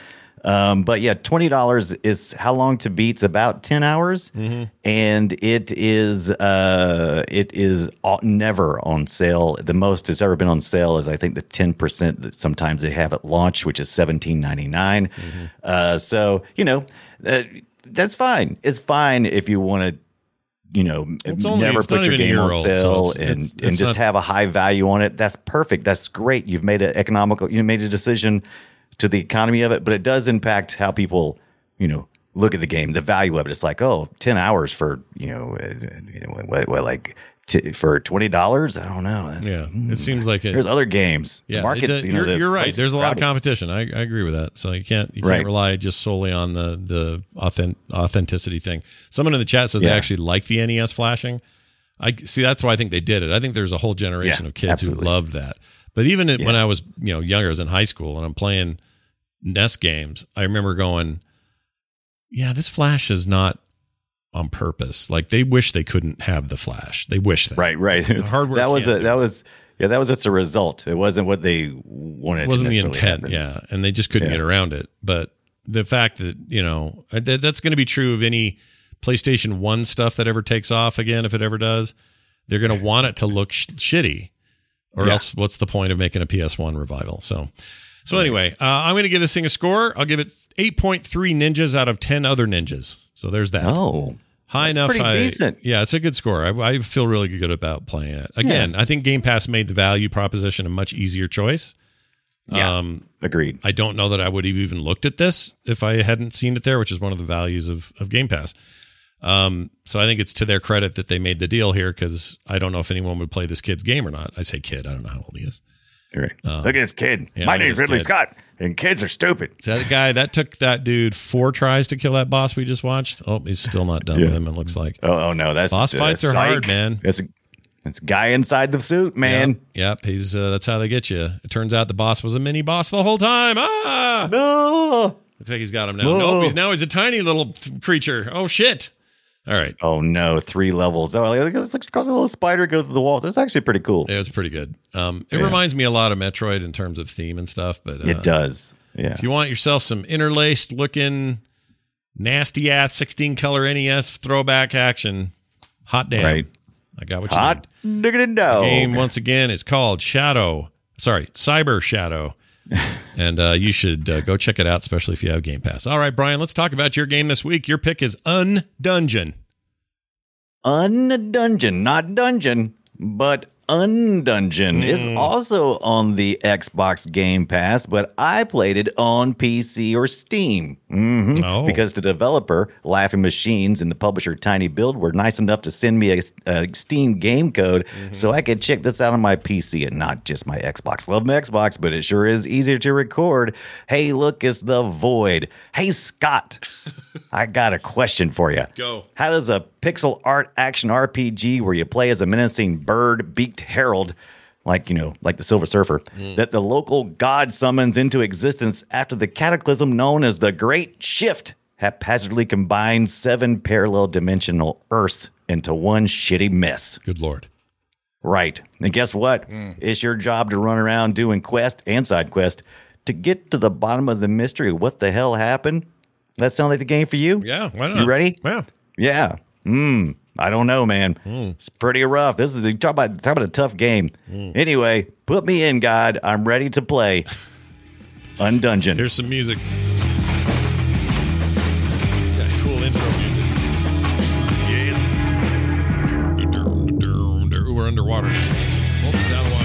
Um, but yeah, twenty dollars is how long to beat's about ten hours. Mm-hmm. And it is, uh, it is all, never on sale. The most it's ever been on sale is I think the ten percent that sometimes they have at launch, which is seventeen ninety-nine. Mm-hmm. Uh, so, you know, uh, that's fine. It's fine if you want to, you know, it's only, never it's put your game on old, sale so it's, and, it's, and it's just not, have a high value on it. That's perfect. That's great. You've made an economical, you made a decision to the economy of it, but it does impact how people, you know, look at the game, the value of it. It's like, oh, ten hours for, you know, uh, what, what, like t- for twenty dollars. I don't know. That's, yeah. It seems like it, there's other games. Yeah. The markets, does, you know, you're, the you're right. place There's is a lot of crowded. competition. I, I agree with that. So you can't, you can't Right. rely just solely on the, the authentic, authenticity thing. Someone in the chat says Yeah. they actually like the N E S flashing. I see. That's why I think they did it. I think there's a whole generation Yeah, of kids absolutely. who loved that. But even Yeah. when I was, you know, younger, I was in high school and I'm playing N E S games, I remember going, yeah, this flash is not on purpose. Like they wish they couldn't have the flash. They wish that. Right, right. The hardware that was can't a, do that it. was yeah, that was just a result. It wasn't what they wanted. It wasn't to the necessarily intent, happen. yeah, and they just couldn't Yeah. get around it. But the fact that, you know, that, that's going to be true of any PlayStation one stuff that ever takes off again, if it ever does. They're going to want it to look sh- shitty, or Yeah. else what's the point of making a P S one revival? So, so anyway, uh, I'm going to give this thing a score. I'll give it eight point three ninjas out of ten other ninjas. So there's that. Oh, High that's enough. pretty I, decent. Yeah, it's a good score. I, I feel really good about playing it. Again, I think Game Pass made the value proposition a much easier choice. Yeah. Um, Agreed. I don't know that I would have even looked at this if I hadn't seen it there, which is one of the values of, of Game Pass. Um, so I think it's to their credit that they made the deal here, because I don't know if anyone would play this kid's game or not. I say kid. I don't know how old he is. Right. Uh, Look at this kid. yeah, My look at name's this Ridley kid. Scott, and kids are stupid. So that guy, that took that dude four tries to kill that boss we just watched. Oh, he's still not done with Yeah. him, it looks like. Oh, oh no, that's Boss uh, fights are psych. hard, man. It's a, it's a guy inside the suit, man. Yep, yep. He's uh, that's how they get you. It turns out the boss was a mini boss the whole time. Ah, No. looks like he's got him now. Whoa. Nope, he's now he's a tiny little creature. Oh shit! All right, Oh no, three levels. Oh, like, it's like across a little spider goes to the wall. That's actually pretty cool. it was pretty good. Um, it Yeah. reminds me a lot of Metroid in terms of theme and stuff. But uh, It does. Yeah. if you want yourself some interlaced looking, nasty ass sixteen color N E S throwback action, hot damn! Right. I got what you Hot diggity no. The game once again is called Shadow. Sorry, Cyber Shadow. And uh, you should uh, go check it out, especially if you have Game Pass. All right, Brian, let's talk about your game this week. Your pick is Undungeon. Undungeon, not dungeon, but Undungeon is also on the Xbox Game Pass, but I played it on P C or Steam. hmm Oh. Because the developer, Laughing Machines, and the publisher, Tiny Build, were nice enough to send me a, a Steam game code so I could check this out on my P C and not just my Xbox. Love my Xbox, but it sure is easier to record. Hey, look, it's the Void. Hey, Scott, I got a question for you. Go. How does a pixel art action R P G where you play as a menacing bird-beaked herald, like, you know, like the Silver Surfer, that the local god summons into existence after the cataclysm known as the Great Shift, haphazardly combine seven parallel dimensional Earths into one shitty mess? Good Lord. Right. And guess what? It's your job to run around doing quest and side quest to get to the bottom of the mystery. What the hell happened? That sound like the game for you? Yeah, why not? You ready? Yeah. Yeah. Hmm. I don't know, man. It's pretty rough. This is talk about talk about a tough game. Anyway, put me in, God. I'm ready to play Undungeon. Here's some music. It's got cool intro music. Yes. Ooh, we're underwater. Oh, down the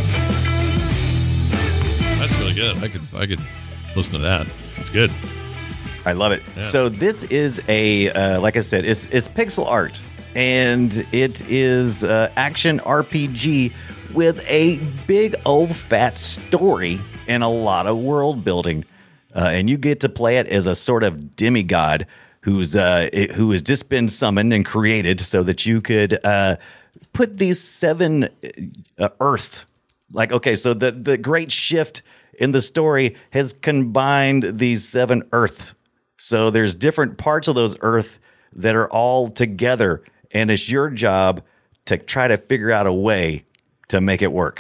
water. That's really good. I could I could listen to that. That's good. I love it. Yeah. So this is a uh, like I said, it's it's pixel art, and it is uh, action R P G with a big old fat story and a lot of world building. Uh, and you get to play it as a sort of demigod who's uh, it- who has just been summoned and created so that you could uh, put these seven uh, Earths. Like, okay, so the the great shift in the story has combined these seven Earth. So there's different parts of those Earth that are all together, and it's your job to try to figure out a way to make it work.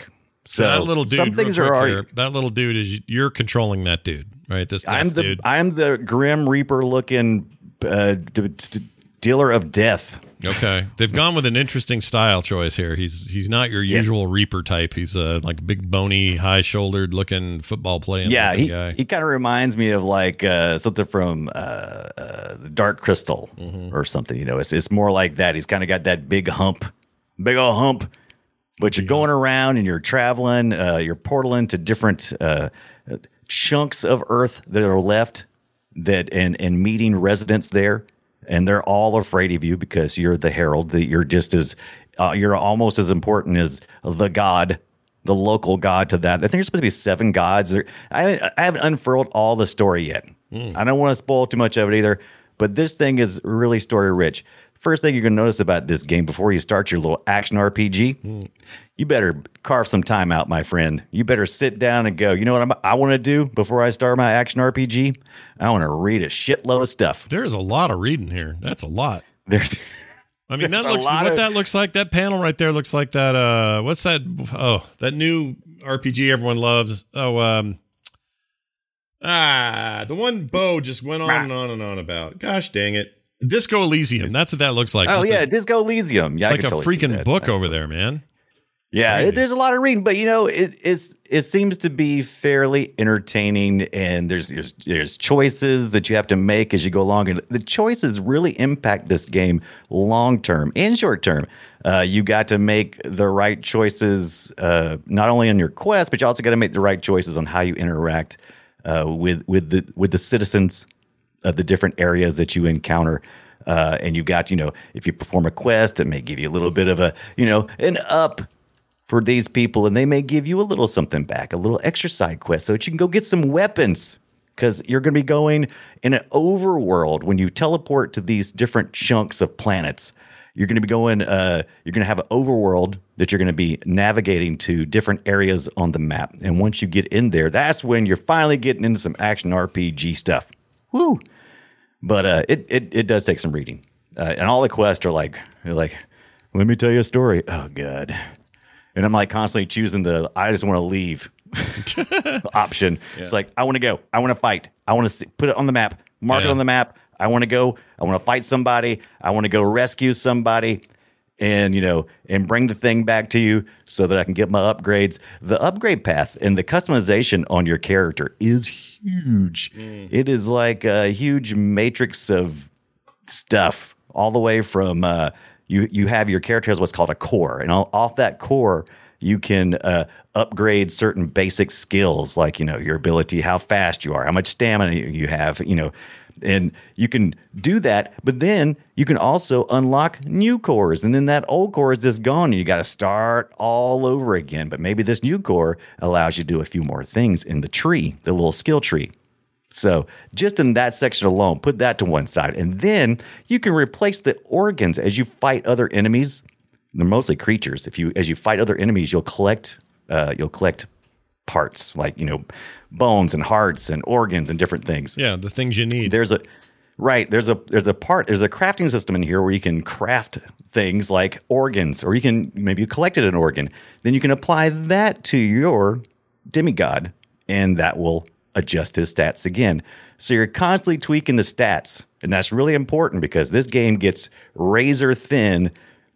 So that little dude, some things real are quick already, here, that little dude is you're controlling that dude, right? This death I'm the dude. I'm the Grim Reaper looking uh, d- d- dealer of death. Okay, they've gone with an interesting style choice here. He's he's not your Yes. usual Reaper type. He's a like big bony, high shouldered looking football playing Yeah, looking he guy. he kind of reminds me of like uh, something from uh, uh, Dark Crystal Mm-hmm. or something. You know, it's it's more like that. He's kind of got that big hump, big old hump. But you're going around and you're traveling, uh, you're portaling to different uh, chunks of Earth that are left, that and and meeting residents there, and they're all afraid of you because you're the herald. That you're just as uh, you're almost as important as the god, the local god to that. I think there's supposed to be seven gods. There, I I haven't unfurled all the story yet. Mm. I don't want to spoil too much of it either. But this thing is really story rich. First thing you're going to notice about this game before you start your little action R P G, Mm. you better carve some time out, my friend. You better sit down and go, you know what I'm, I want to do before I start my action R P G? I want to read a shitload of stuff. There's a lot of reading here. That's a lot. There, I mean, that There's a looks lot what of- that looks like. That panel right there looks like that. Uh, what's that? Oh, that new R P G everyone loves. Oh, um, ah, the one Bo just went on and on and on about. Gosh dang it, Disco Elysium. That's what that looks like. oh, Just yeah, a, Disco Elysium. Yeah, I like can a totally see freaking that. book over there, man. Yeah, Crazy. it, there's a lot of reading, but you know, it, it's it seems to be fairly entertaining, and there's, there's there's choices that you have to make as you go along, and the choices really impact this game long term and short term. Uh, you got to make the right choices, uh, not only on your quest, but you also got to make the right choices on how you interact uh, with with the with the citizens of the different areas that you encounter. Uh, and you got, you know, if you perform a quest, it may give you a little bit of a, you know, an up for these people, and they may give you a little something back, a little extra side quest so that you can go get some weapons, because you're going to be going in an overworld. When you teleport to these different chunks of planets, you're going to be going, uh, you're going to have an overworld that you're going to be navigating to different areas on the map. And once you get in there, that's when you're finally getting into some action R P G stuff. Woo! But uh, it, it it does take some reading. Uh, and all the quests are like, they're like, let me tell you a story. Oh, God. And I'm like constantly choosing the I just want to leave option. Yeah. It's like, I want to go. I want to fight. I want to put it on the map, mark yeah. it on the map. I want to go. I want to fight somebody. I want to go rescue somebody and, you know, and bring the thing back to you so that I can get my upgrades. The upgrade path and the customization on your character is huge. Mm. It is like a huge matrix of stuff all the way from uh, you, you have your character has what's called a core. And off that core, you can uh, upgrade certain basic skills like, you know, your ability, how fast you are, how much stamina you have, you know, and you can do that. But then you can also unlock new cores. And then that old core is just gone and you got to start all over again. But maybe this new core allows you to do a few more things in the tree, the little skill tree. So just in that section alone, put that to one side. And then you can replace the organs as you fight other enemies. They're mostly creatures. If you, as you fight other enemies, you'll collect, uh, you'll collect parts like, you know, bones and hearts and organs and different things. Yeah, the things you need. There's a right. There's a there's a part. There's a crafting system in here where you can craft things like organs, or you can maybe you collected an organ, then you can apply that to your demigod, and that will adjust his stats again. So you're constantly tweaking the stats, and that's really important because this game gets razor thin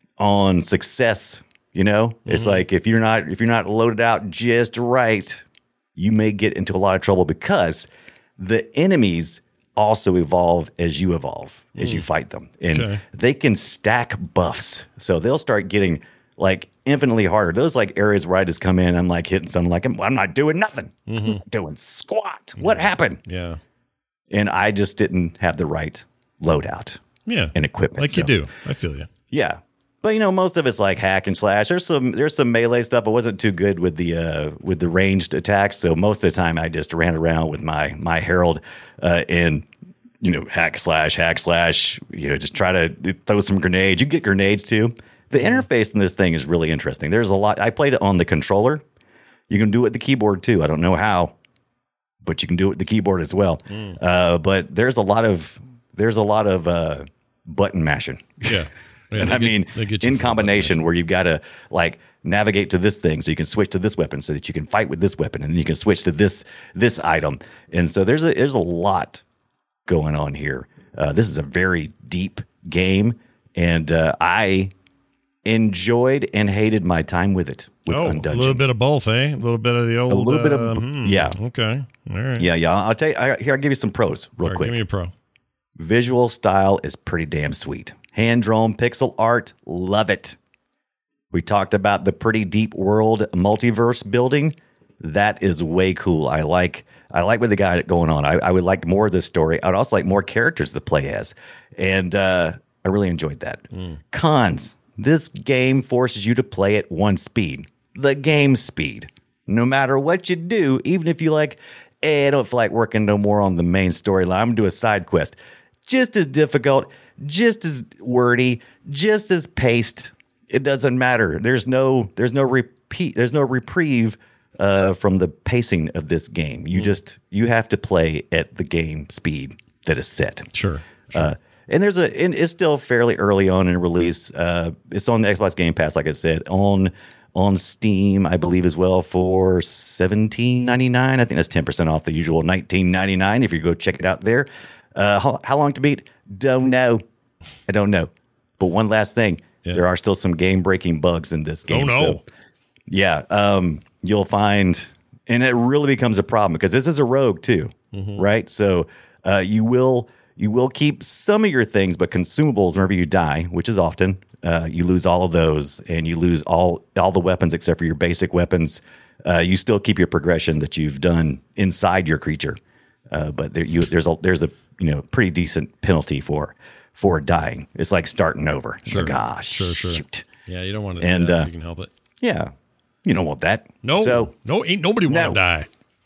on success. You know, mm-hmm. It's like if you're not if you're not loaded out just right, you may get into a lot of trouble because the enemies also evolve as you evolve, mm. as you fight them. And okay. they can stack buffs. So they'll start getting like infinitely harder. Those like areas where I just come in, I'm like hitting something like, I'm, I'm not doing nothing. Mm-hmm. I'm not doing squat. What yeah. happened? Yeah. And I just didn't have the right loadout. Yeah. And equipment. Like so, you do. I feel you. Yeah. But you know, most of it's like hack and slash. There's some there's some melee stuff. I wasn't too good with the uh, with the ranged attacks, so most of the time I just ran around with my my herald uh, and you know hack slash hack slash. You know, just try to throw some grenades. You get grenades too. The interface in this thing is really interesting. There's a lot. I played it on the controller. You can do it with the keyboard too. I don't know how, but you can do it with the keyboard as well. Mm. Uh, but there's a lot of there's a lot of uh, button mashing. Yeah. Yeah, and I get, mean, in combination where you've got to like navigate to this thing, so you can switch to this weapon, so that you can fight with this weapon, and then you can switch to this this item. And so there's a there's a lot going on here. Uh, this is a very deep game, and uh, I enjoyed and hated my time with it. With oh, Undungeon. a little bit of both, eh? A little bit of the old. A little bit of uh, hmm, yeah. Okay. All right. Yeah, yeah. I'll tell you. I, here, I'll give you some pros real All right, quick. give me a pro. Visual style is pretty damn sweet. Hand-drawn pixel art, love it. We talked about the pretty deep world multiverse building. That is way cool. I like I like what they got going on. I, I would like more of this story. I would also like more characters to play as. And uh, I really enjoyed that. Mm. Cons. This game forces you to play at one speed. The game speed. No matter what you do, even if you like, hey, I don't feel like working no more on the main storyline. I'm going to do a side quest. Just as difficult, just as wordy, just as paced. It doesn't matter. There's no there's no repeat. There's no reprieve uh, from the pacing of this game. You mm. just you have to play at the game speed that is set. Sure. sure. Uh, and there's a and it's still fairly early on in release. Uh, it's on the Xbox Game Pass, like I said, on on Steam, I believe as well for seventeen ninety-nine. I think that's ten percent off the usual nineteen ninety-nine if you go check it out there. Uh, how, how long to beat? Don't know. I don't know. But one last thing. Yeah. There are still some game-breaking bugs in this game. Oh, no. So, yeah. Um, you'll find, and it really becomes a problem because this is a rogue too, mm-hmm. right? So uh, you will you will keep some of your things, but consumables whenever you die, which is often, uh, you lose all of those, and you lose all all the weapons except for your basic weapons. Uh, you still keep your progression that you've done inside your creature, uh, but there, you, there's a there's a you know pretty decent penalty for. for dying. It's like starting over. Sure. It's like, gosh, sure, sure. Shoot. Yeah, you don't want to do and, that uh, if you can help it. Yeah. You don't want that. No, so, no, ain't nobody want to no, die.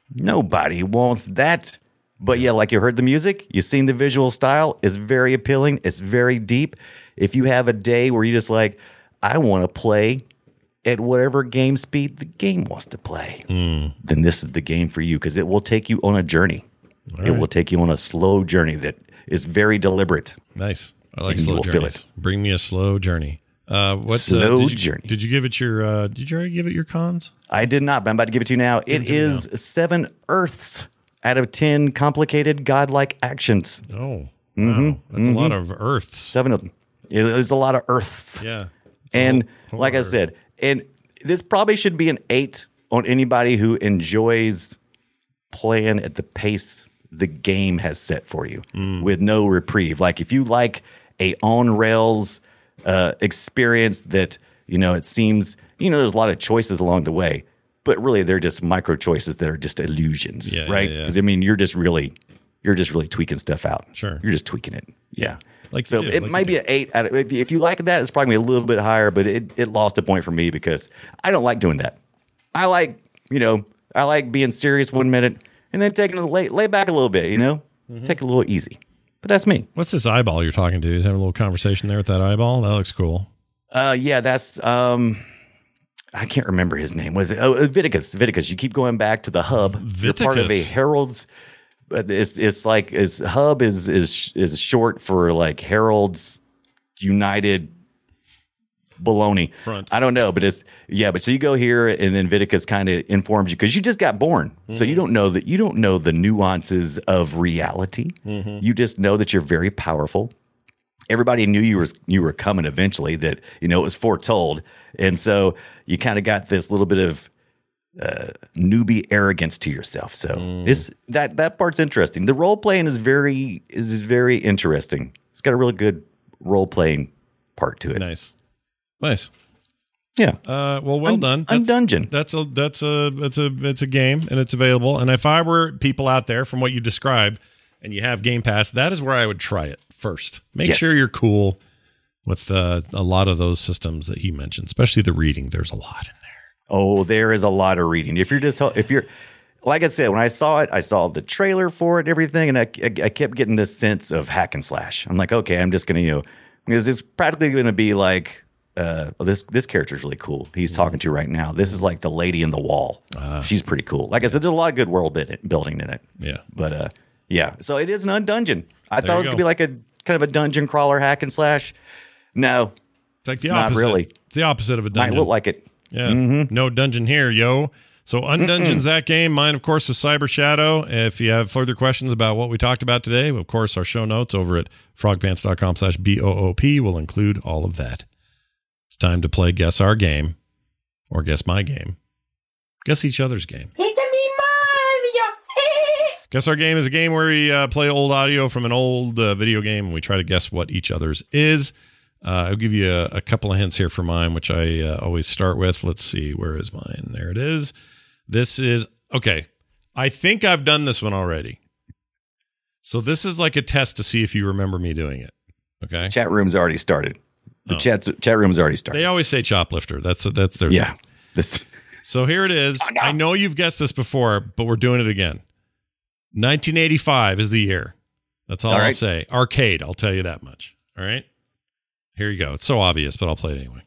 Nobody wants that. But yeah, like you heard the music, you've seen the visual style. It's very appealing. It's very deep. If you have a day where you just like, I want to play at whatever game speed the game wants to play, mm. then this is the game for you because it will take you on a journey. All it right. will take you on a slow journey that is very deliberate. Nice. I like slow journeys. Bring me a slow journey. Uh, what slow uh, did you, journey? Did you give it your? Uh, did you already give it your cons? I did not, but I'm about to give it to you now. Give it, it is now. seven Earths out of ten complicated godlike actions. Oh, mm-hmm. Wow. That's mm-hmm. a lot of Earths. Seven of them. It is a lot of Earths. Yeah. And whole, whole like I Earth. said, and this probably should be an eight on anybody who enjoys playing at the pace the game has set for you mm. with no reprieve. Like if you like a on rails uh, experience that, you know, it seems, you know, there's a lot of choices along the way, but really they're just micro choices that are just illusions, yeah, right? Because yeah, yeah. I mean, you're just really, you're just really tweaking stuff out. Sure. You're just tweaking it. Yeah. Like so it like might be an eight out of, if you, if you like that, it's probably a little bit higher, but it, it lost a point for me because I don't like doing that. I like, you know, I like being serious one minute and then taking it lay, lay back a little bit, you know, mm-hmm. take it a little easy. But that's me. What's this eyeball you're talking to? He's having a little conversation there with that eyeball. That looks cool. Uh, yeah, that's, um, I can't remember his name. Was it? Oh, Viticus. Viticus. You keep going back to the hub. Viticus. You're part of a Herald's. It's it's like is hub is is is short for like Herald's United baloney. Front. I don't know, but it's yeah. But so you go here, and then Viticus kind of informs you because you just got born, mm-hmm. so you don't know that you don't know the nuances of reality. Mm-hmm. You just know that you're very powerful. Everybody knew you were you were coming eventually. That you know it was foretold, and so you kind of got this little bit of uh, newbie arrogance to yourself. So mm. this that that part's interesting. The role playing is very is very interesting. It's got a really good role playing part to it. Nice, nice. Yeah. Uh, well, well Un- done. That's, Undungeon. That's a that's a that's a it's a game and it's available. And if I were people out there from what you described, and you have Game Pass, that is where I would try it first. Make yes. sure you're cool with uh, a lot of those systems that he mentioned, especially the reading. There's a lot in there. Oh, there is a lot of reading. If you're just, if you're, like I said, when I saw it, I saw the trailer for it and everything, and I, I, I kept getting this sense of hack and slash. I'm like, okay, I'm just going to, you know, because it's practically going to be like, uh, well, this this character is really cool. He's mm-hmm. talking to you right now. This is like the lady in the wall. Uh, She's pretty cool. Like I said, there's a lot of good world bit, building in it. Yeah. But, uh, yeah, so it is an Undungeon. I there thought it was going to be like a kind of a dungeon crawler hack and slash. No, it's like the not opposite. really. It's the opposite of a dungeon. Might look like it. Yeah. Mm-hmm. No dungeon here, yo. So Undungeon's that game. Mine, of course, is Cyber Shadow. If you have further questions about what we talked about today, of course, our show notes over at frogpants.com slash B O O P will include all of that. It's time to play Guess Our Game, or Guess My Game. Guess each other's game. It's me, Mario. Guess Our Game is a game where we uh, play old audio from an old uh, video game, and we try to guess what each other's is. Uh, I'll give you a, a couple of hints here for mine, which I uh, always start with. Let's see. Where is mine? There it is. This is, okay. I think I've done this one already. So this is like a test to see if you remember me doing it. Okay. Chat room's already started. The Oh. chat chat room's already started. They always say choplifter. That's that's their yeah. thing. This. So here it is. Oh, no. I know you've guessed this before, but we're doing it again. nineteen eighty-five is the year. That's all, All I'll right. say. Arcade. I'll tell you that much. All right. Here you go. It's so obvious, but I'll play it anyway.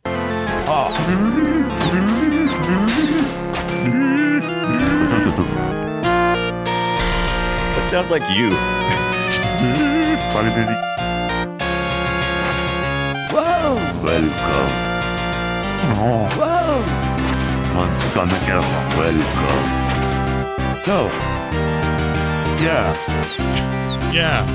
That sounds like you. Whoa. Welcome. Whoa. Once again, welcome. So, yeah, Yeah.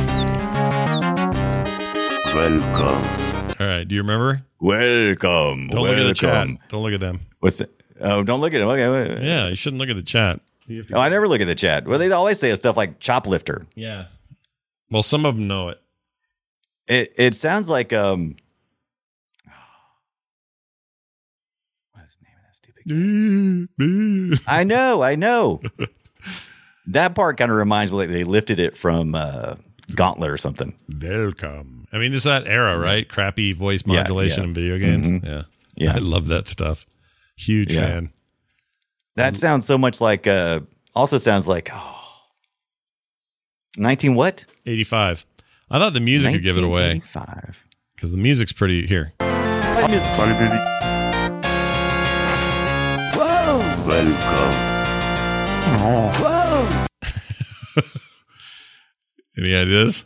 welcome. All right. Do you remember? Welcome. Don't welcome. look at the chat. Don't look at them. What's it? Oh, don't look at him. Okay. Wait, wait. Yeah. You shouldn't look at the chat. You have to- Oh, I never look at the chat. Well, they always say stuff like choplifter. yeah. Well, some of them know it. It it sounds like um. What is the name of that stupid game? I know, I know. That part kind of reminds me like they lifted it from uh, Gauntlet or something. Welcome. I mean, it's that era, right? Crappy voice Yeah, modulation yeah. in video games. Mhm. Yeah. Yeah. I love that stuff. Huge Yeah. fan. That sounds so much like. Uh, also sounds like oh, nineteen what? eighty-five. I thought the music could give it away Five. because the music's pretty here. Whoa. Welcome. Whoa. Any ideas?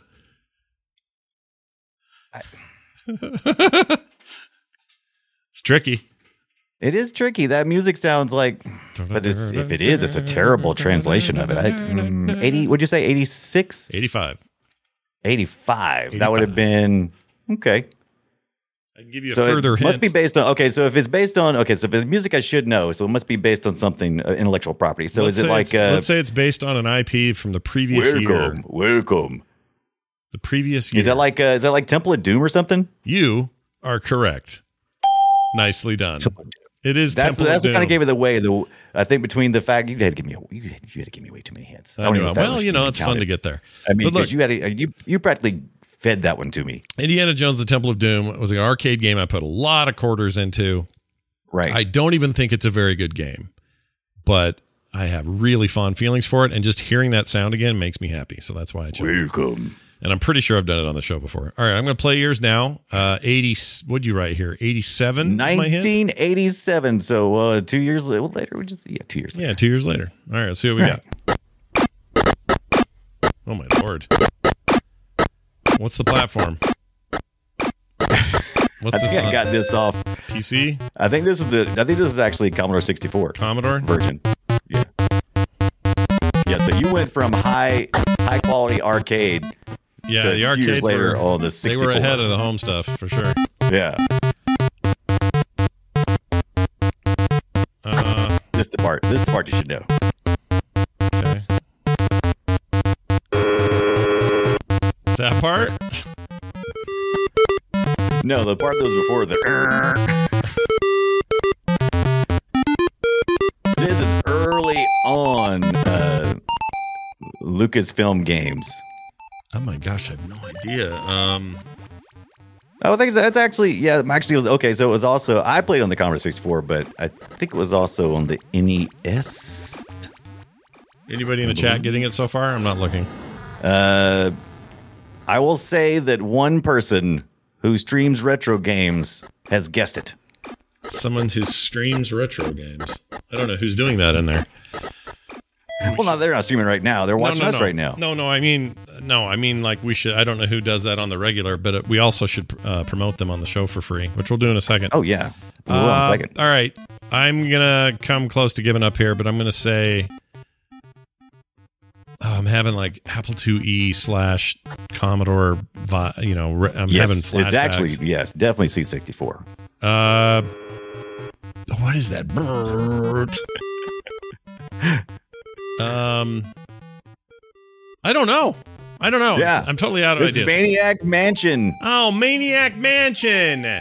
It's tricky. It is tricky. That music sounds like, but it's, if it is, it's a terrible translation of it. I, mm, eighty? Would you say eighty-six? eighty-five. eighty-five. That would have been okay. I can give you a So further it hint. must be based on. Okay, so if it's based on, okay, so if it's music, I should know. So it must be based on something uh, intellectual property. So Let's is it say like? it's- Uh, let's say it's based on an I P from the previous year. welcome, welcome. The previous year. Is that like? Uh, is that like Temple of Doom or something? You are correct. Nicely done. It is That's Temple that's of what Doom. kind of gave it away. The I think between the fact you had to give me, a, you, had, you had to give me way too many hints. I don't know. even know if that Well, was you know, even it's fun counted. to get there. I mean, But look- because you had a, you you practically fed that one to me, Indiana Jones: The Temple of Doom was an arcade game I put a lot of quarters into. right? I don't even think it's a very good game, but I have really fond feelings for it, and just hearing that sound again makes me happy. So that's why I chose it. welcome. And I'm pretty sure I've done it on the show before. All right, I'm going to play yours now. Uh, eighty. What'd you write here? eighty-seven. is my hint? nineteen eighty-seven. So uh, two years later, well, later, we just yeah, two years later. Yeah, two years later. All right, let's see what we All got. Oh my lord! What's the platform? What's I this think I on? got this off. P C? I think this is the. I think this is actually Commodore sixty-four Commodore? version. Yeah. Yeah. So you went from high high quality arcade. Yeah, to the a few arcades years later, were, all the they sixty-four. were ahead of the home stuff for sure. Yeah. Uh, This is the part. This is the part you should know. okay. That part? No, the part that was before the. This is early on uh, Lucasfilm games. Oh my gosh, I have no idea. Um, Oh, I think that's actually yeah. Actually, it was okay. So it was also I played on the Commodore sixty-four, but I think it was also on the N E S. anybody in the chat getting it so far? I'm not looking. Uh, I will say that one person who streams retro games has guessed it. Someone who streams retro games. I don't know who's doing that in there. Well, no, they're not streaming right now. They're watching no, no, us no. right now. No, no, I mean, no, I mean, like we should. I don't know who does that on the regular, but we also should uh, promote them on the show for free, which we'll do in a second. Oh yeah. Ooh, I'm Uh, second. all right. I'm going to come close to giving up here, but I'm going to say oh, I'm having like Apple two E slash Commodore, vi- you know, re- I'm Yes, having it's flashbacks. actually, yes, definitely C sixty-four. Uh, what is that? Brrrt. um, I don't know. I don't know. Yeah. I'm totally out of It's ideas. Maniac Mansion. oh, Maniac Mansion.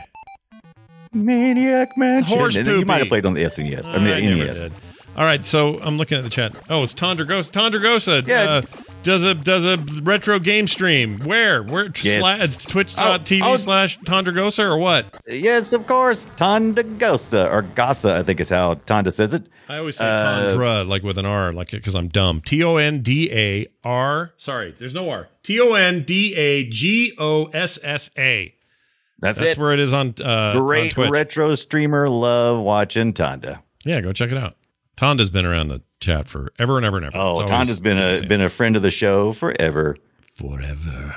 Maniac Mansion. Horse And then you might poopy. have played on the S N E S. I mean, I the never N E S. did. All right, so I'm looking at the chat. Oh, it's Tondragosa. Tondragosa Yeah. uh, does a does a retro game stream. Where? Where? Yes. Sla- it's Twitch dot T V Oh, oh. slash Tondragosa or what? Yes, of course. Tondagosa, or Gossa, I think is how Tonda says it. I always say Uh, Tondra, like with an R, like because I'm dumb. T O N D A R. Sorry, there's no R. T O N D A G O S S A. That's, That's it. where it is on uh, on Great Twitch. retro streamer. Love watching Tonda. Yeah, go check it out. Tonda's been around the chat for ever and ever and ever. It's Oh, always Tonda's been good to a see been a friend of the show forever. forever.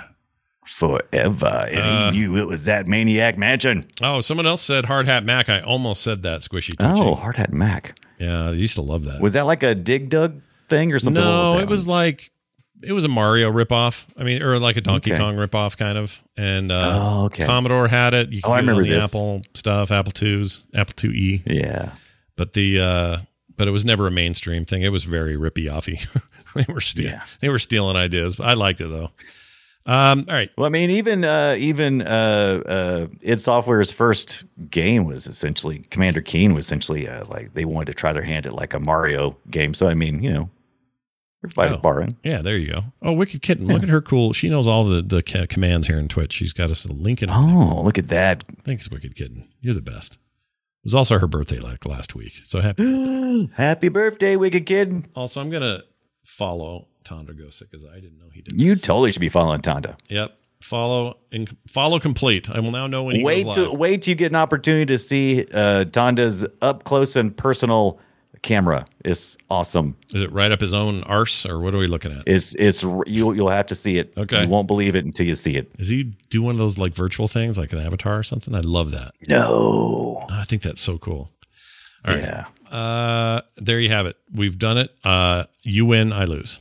Forever. And Uh, he knew it was that Maniac Mansion. Oh, someone else said Hard Hat Mac. I almost said that, Squishy Twitchy. Oh, Hard Hat Mac. Yeah, I used to love that. Was that like a Dig Dug thing or something? What no, that it was one? like it was a Mario ripoff. I mean, or like a Donkey Okay. Kong ripoff, kind of. And uh, Oh, okay. Commodore had it. You could Oh, I get it on remember the this. Apple stuff, Apple twos, Apple two E. Yeah. But the uh, but it was never a mainstream thing. It was very rippy offy. they were stealing. Yeah. They were stealing ideas. I liked it though. Um, all right. Well, I mean, even uh, even uh, uh, id Software's first game was essentially Commander Keen was essentially uh, like they wanted to try their hand at like a Mario game. So I mean, you know, everybody's Oh. borrowing. Yeah, there you go. Oh, Wicked Kitten. Look at her cool. She knows all the, the ca- commands here in Twitch. She's got us a link in. Oh, look at that! Thanks, Wicked Kitten. You're the best. It was also her birthday like last week. So happy. Happy birthday, Wicked Kid! Also, I'm going to follow Tondragosa because I didn't know he did You this. totally should be following Tonda. Yep. Follow and follow complete. I will now know when he Wait goes till live. wait till you get an opportunity to see uh, Tonda's up close and personal camera. It's awesome. Is it right up his own arse or what are we looking at? It's it's you'll you'll have to see it. Okay. You won't believe it until you see it. Is he do one of those like virtual things like an avatar or something? I love that. No. I think that's so cool. All right. Yeah. Uh, there you have it. We've done it. Uh, you win, I lose.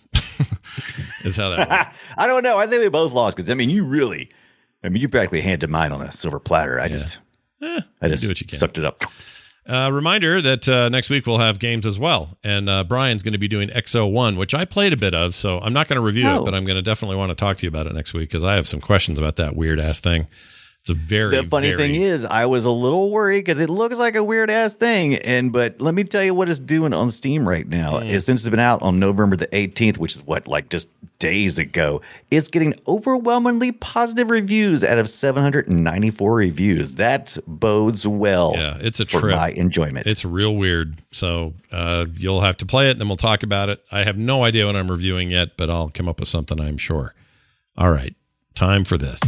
Is how that works. I don't know. I think we both lost because I mean, you really, I mean, you practically handed mine on a silver platter. I just, Eh, I just do what you can. sucked it up. Uh, reminder that uh, next week we'll have games as well. And uh, Brian's going to be doing X O one, which I played a bit of. So I'm not going to review Oh. it, but I'm going to definitely want to talk to you about it next week because I have some questions about that weird ass thing. It's a very, The funny very, thing is, I was a little worried because it looks like a weird ass thing. And but let me tell you what it's doing on Steam right now. Hmm. Is Since it's been out on November the eighteenth, which is what like just days ago, it's getting overwhelmingly positive reviews out of seven hundred ninety-four reviews. That bodes well. Yeah, it's a for trip. my enjoyment. It's real weird. So uh, you'll have to play it, and then we'll talk about it. I have no idea what I'm reviewing yet, but I'll come up with something, I'm sure. All right, time for this.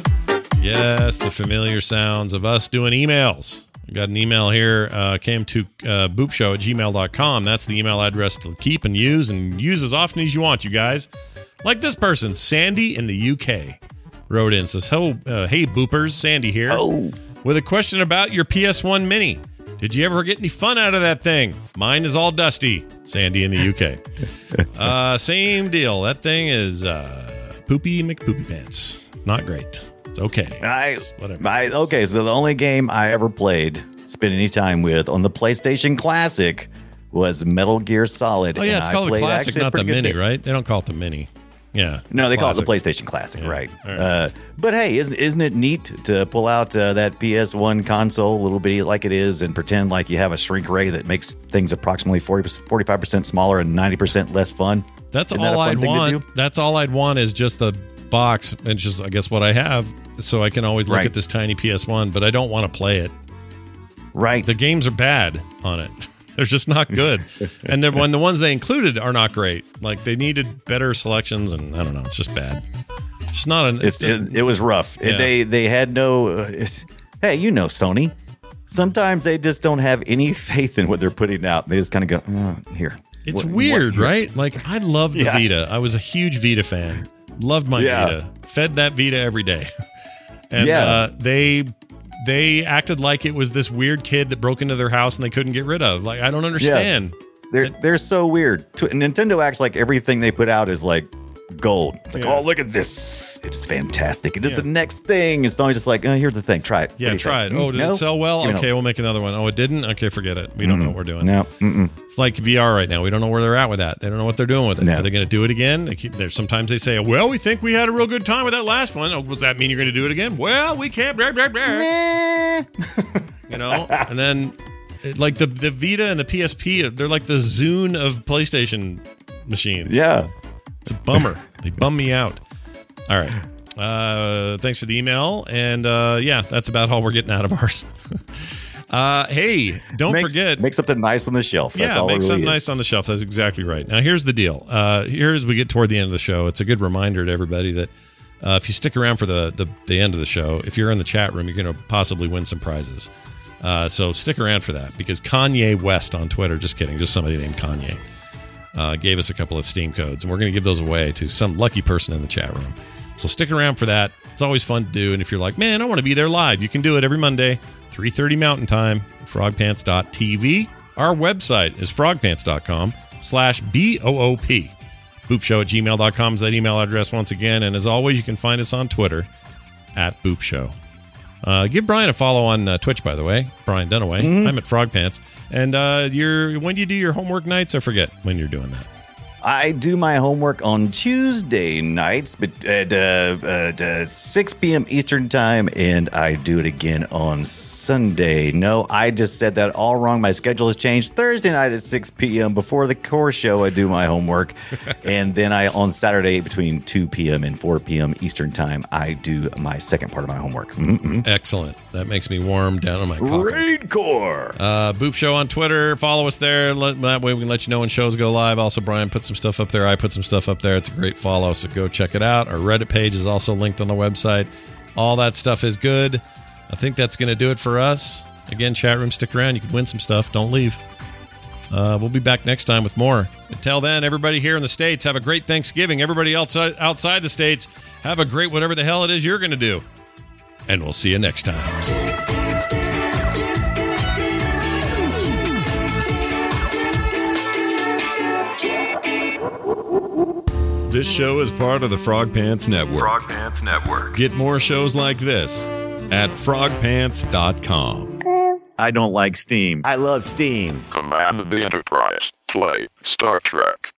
Yes, the familiar sounds of us doing emails. We got an email here, uh, came to uh, boopshow at gmail dot com. That's the email address to keep and use, and use as often as you want, you guys. Like this person, Sandy in the U K, wrote in, says, "Hello, uh, hey, boopers, Sandy here. Oh. With a question about your P S one Mini. Did you ever get any fun out of that thing? Mine is all dusty." Sandy in the U K. uh, same deal. That thing is uh, poopy McPoopy pants. Not great. It's okay. I, It's whatever. I okay, so the only game I ever played, spent any time with on the PlayStation Classic was Metal Gear Solid. Oh yeah, and it's I called the played classic, actually a not the pretty good mini, bit. right? They don't call it the mini. Yeah. No, it's they classic. call it the PlayStation Classic, Yeah. right? All right. Uh, but hey, isn't isn't it neat to pull out uh, that P S one console, a little bitty like it is, and pretend like you have a shrink ray that makes things approximately forty, forty-five percent smaller and ninety percent less fun? That's Isn't that all a fun I'd thing to want. do? That's all I'd want is just the box, and just I guess what I have, so I can always look Right. at this tiny P S one. But I don't want to play it. Right. The games are bad on it. They're just not good, and then when the ones they included are not great. Like they needed better selections, and I don't know. It's just bad. It's not an. It's, It's, just, it, it was rough. It- Yeah. they they had no. Uh, it's, hey, you know Sony. Sometimes they just don't have any faith in what they're putting out. They just kind of go uh, here. It's What- weird, what- right? Like I loved the Yeah. Vita. I was a huge Vita fan. Loved my Yeah. Vita. Fed that Vita every day. And Yeah. uh, they they acted like it was this weird kid that broke into their house and they couldn't get rid of. Like, I don't understand. They're they're so weird. Tw- Nintendo acts like everything they put out is like gold. It's like, Yeah. oh, look at this. It is fantastic. It is Yeah. the next thing. It's always just like, oh, here's the thing. Try it. What do Yeah, you try it. think? Oh, did No? it sell well? You know. Okay, we'll make another one. Oh, it didn't? Okay, forget it. We don't know what we're doing. No. Mm-mm. It's like V R right now. We don't know where they're at with that. They don't know what they're doing with it. No. Are they going to do it again? They keep, there's sometimes they say, well, we think we had a real good time with that last one. Oh, does that mean you're going to do it again? Well, we can't. Blah, blah, blah. You know? And then, it- like the, the Vita and the P S P, they're like the Zune of PlayStation machines. Yeah. It's a bummer. They bum me out. All right. Uh, thanks for the email. And uh, yeah, that's about all we're getting out of ours. uh, hey, don't Make- forget. Make something nice on the shelf. That's Yeah, all it make really something is. nice on the shelf. That's exactly right. Now, here's the deal. Uh, here's we get toward the end of the show. It's a good reminder to everybody that uh, if you stick around for the, the the end of the show, if you're in the chat room, you're going to possibly win some prizes. Uh, so stick around for that because Kanye West on Twitter, just kidding, just somebody named Kanye, uh, gave us a couple of Steam codes, and we're going to give those away to some lucky person in the chat room. So stick around for that. It's always fun to do. And if you're like, man, I want to be there live, you can do it every Monday, three thirty Mountain Time, frogpants dot t v. Our website is frogpants.com slash B O O P. Boopshow at gmail dot com is that email address once again. And as always, you can find us on Twitter at Boopshow. Uh, give Brian a follow on uh, Twitch, by the way. Brian Dunaway. Mm-hmm. I'm at Frogpants. And uh, you're, when do you do your homework nights? I forget when you're doing that. I do my homework on Tuesday nights, but at uh, at, uh, six p.m. Eastern time, and I do it again on Sunday. No, I just said that all wrong. My schedule has changed. Thursday night at six p.m. before the core show, I do my homework, and then I on Saturday between two p.m. and four p.m. Eastern time, I do my second part of my homework. Mm-mm. Excellent. That makes me warm down on my cockles. Raid Core. Uh, Boop Show on Twitter. Follow us there. Let, that way we can let you know when shows go live. Also, Brian put some stuff up there. I put some stuff up there. It's a great follow, so go check it out. Our Reddit page is also linked on the website. All that stuff is good. I think that's going to do it for us. Again, chat room, stick around. You can win some stuff. Don't leave. Uh, we'll be back next time with more. Until then, everybody here in the States, have a great Thanksgiving. Everybody outside, outside the States, have a great whatever the hell it is you're going to do. And we'll see you next time. This show is part of the Frog Pants Network. Frog Pants Network. Get more shows like this at frog pants dot com. I don't like Steam. I love Steam. Command the Enterprise. Play Star Trek.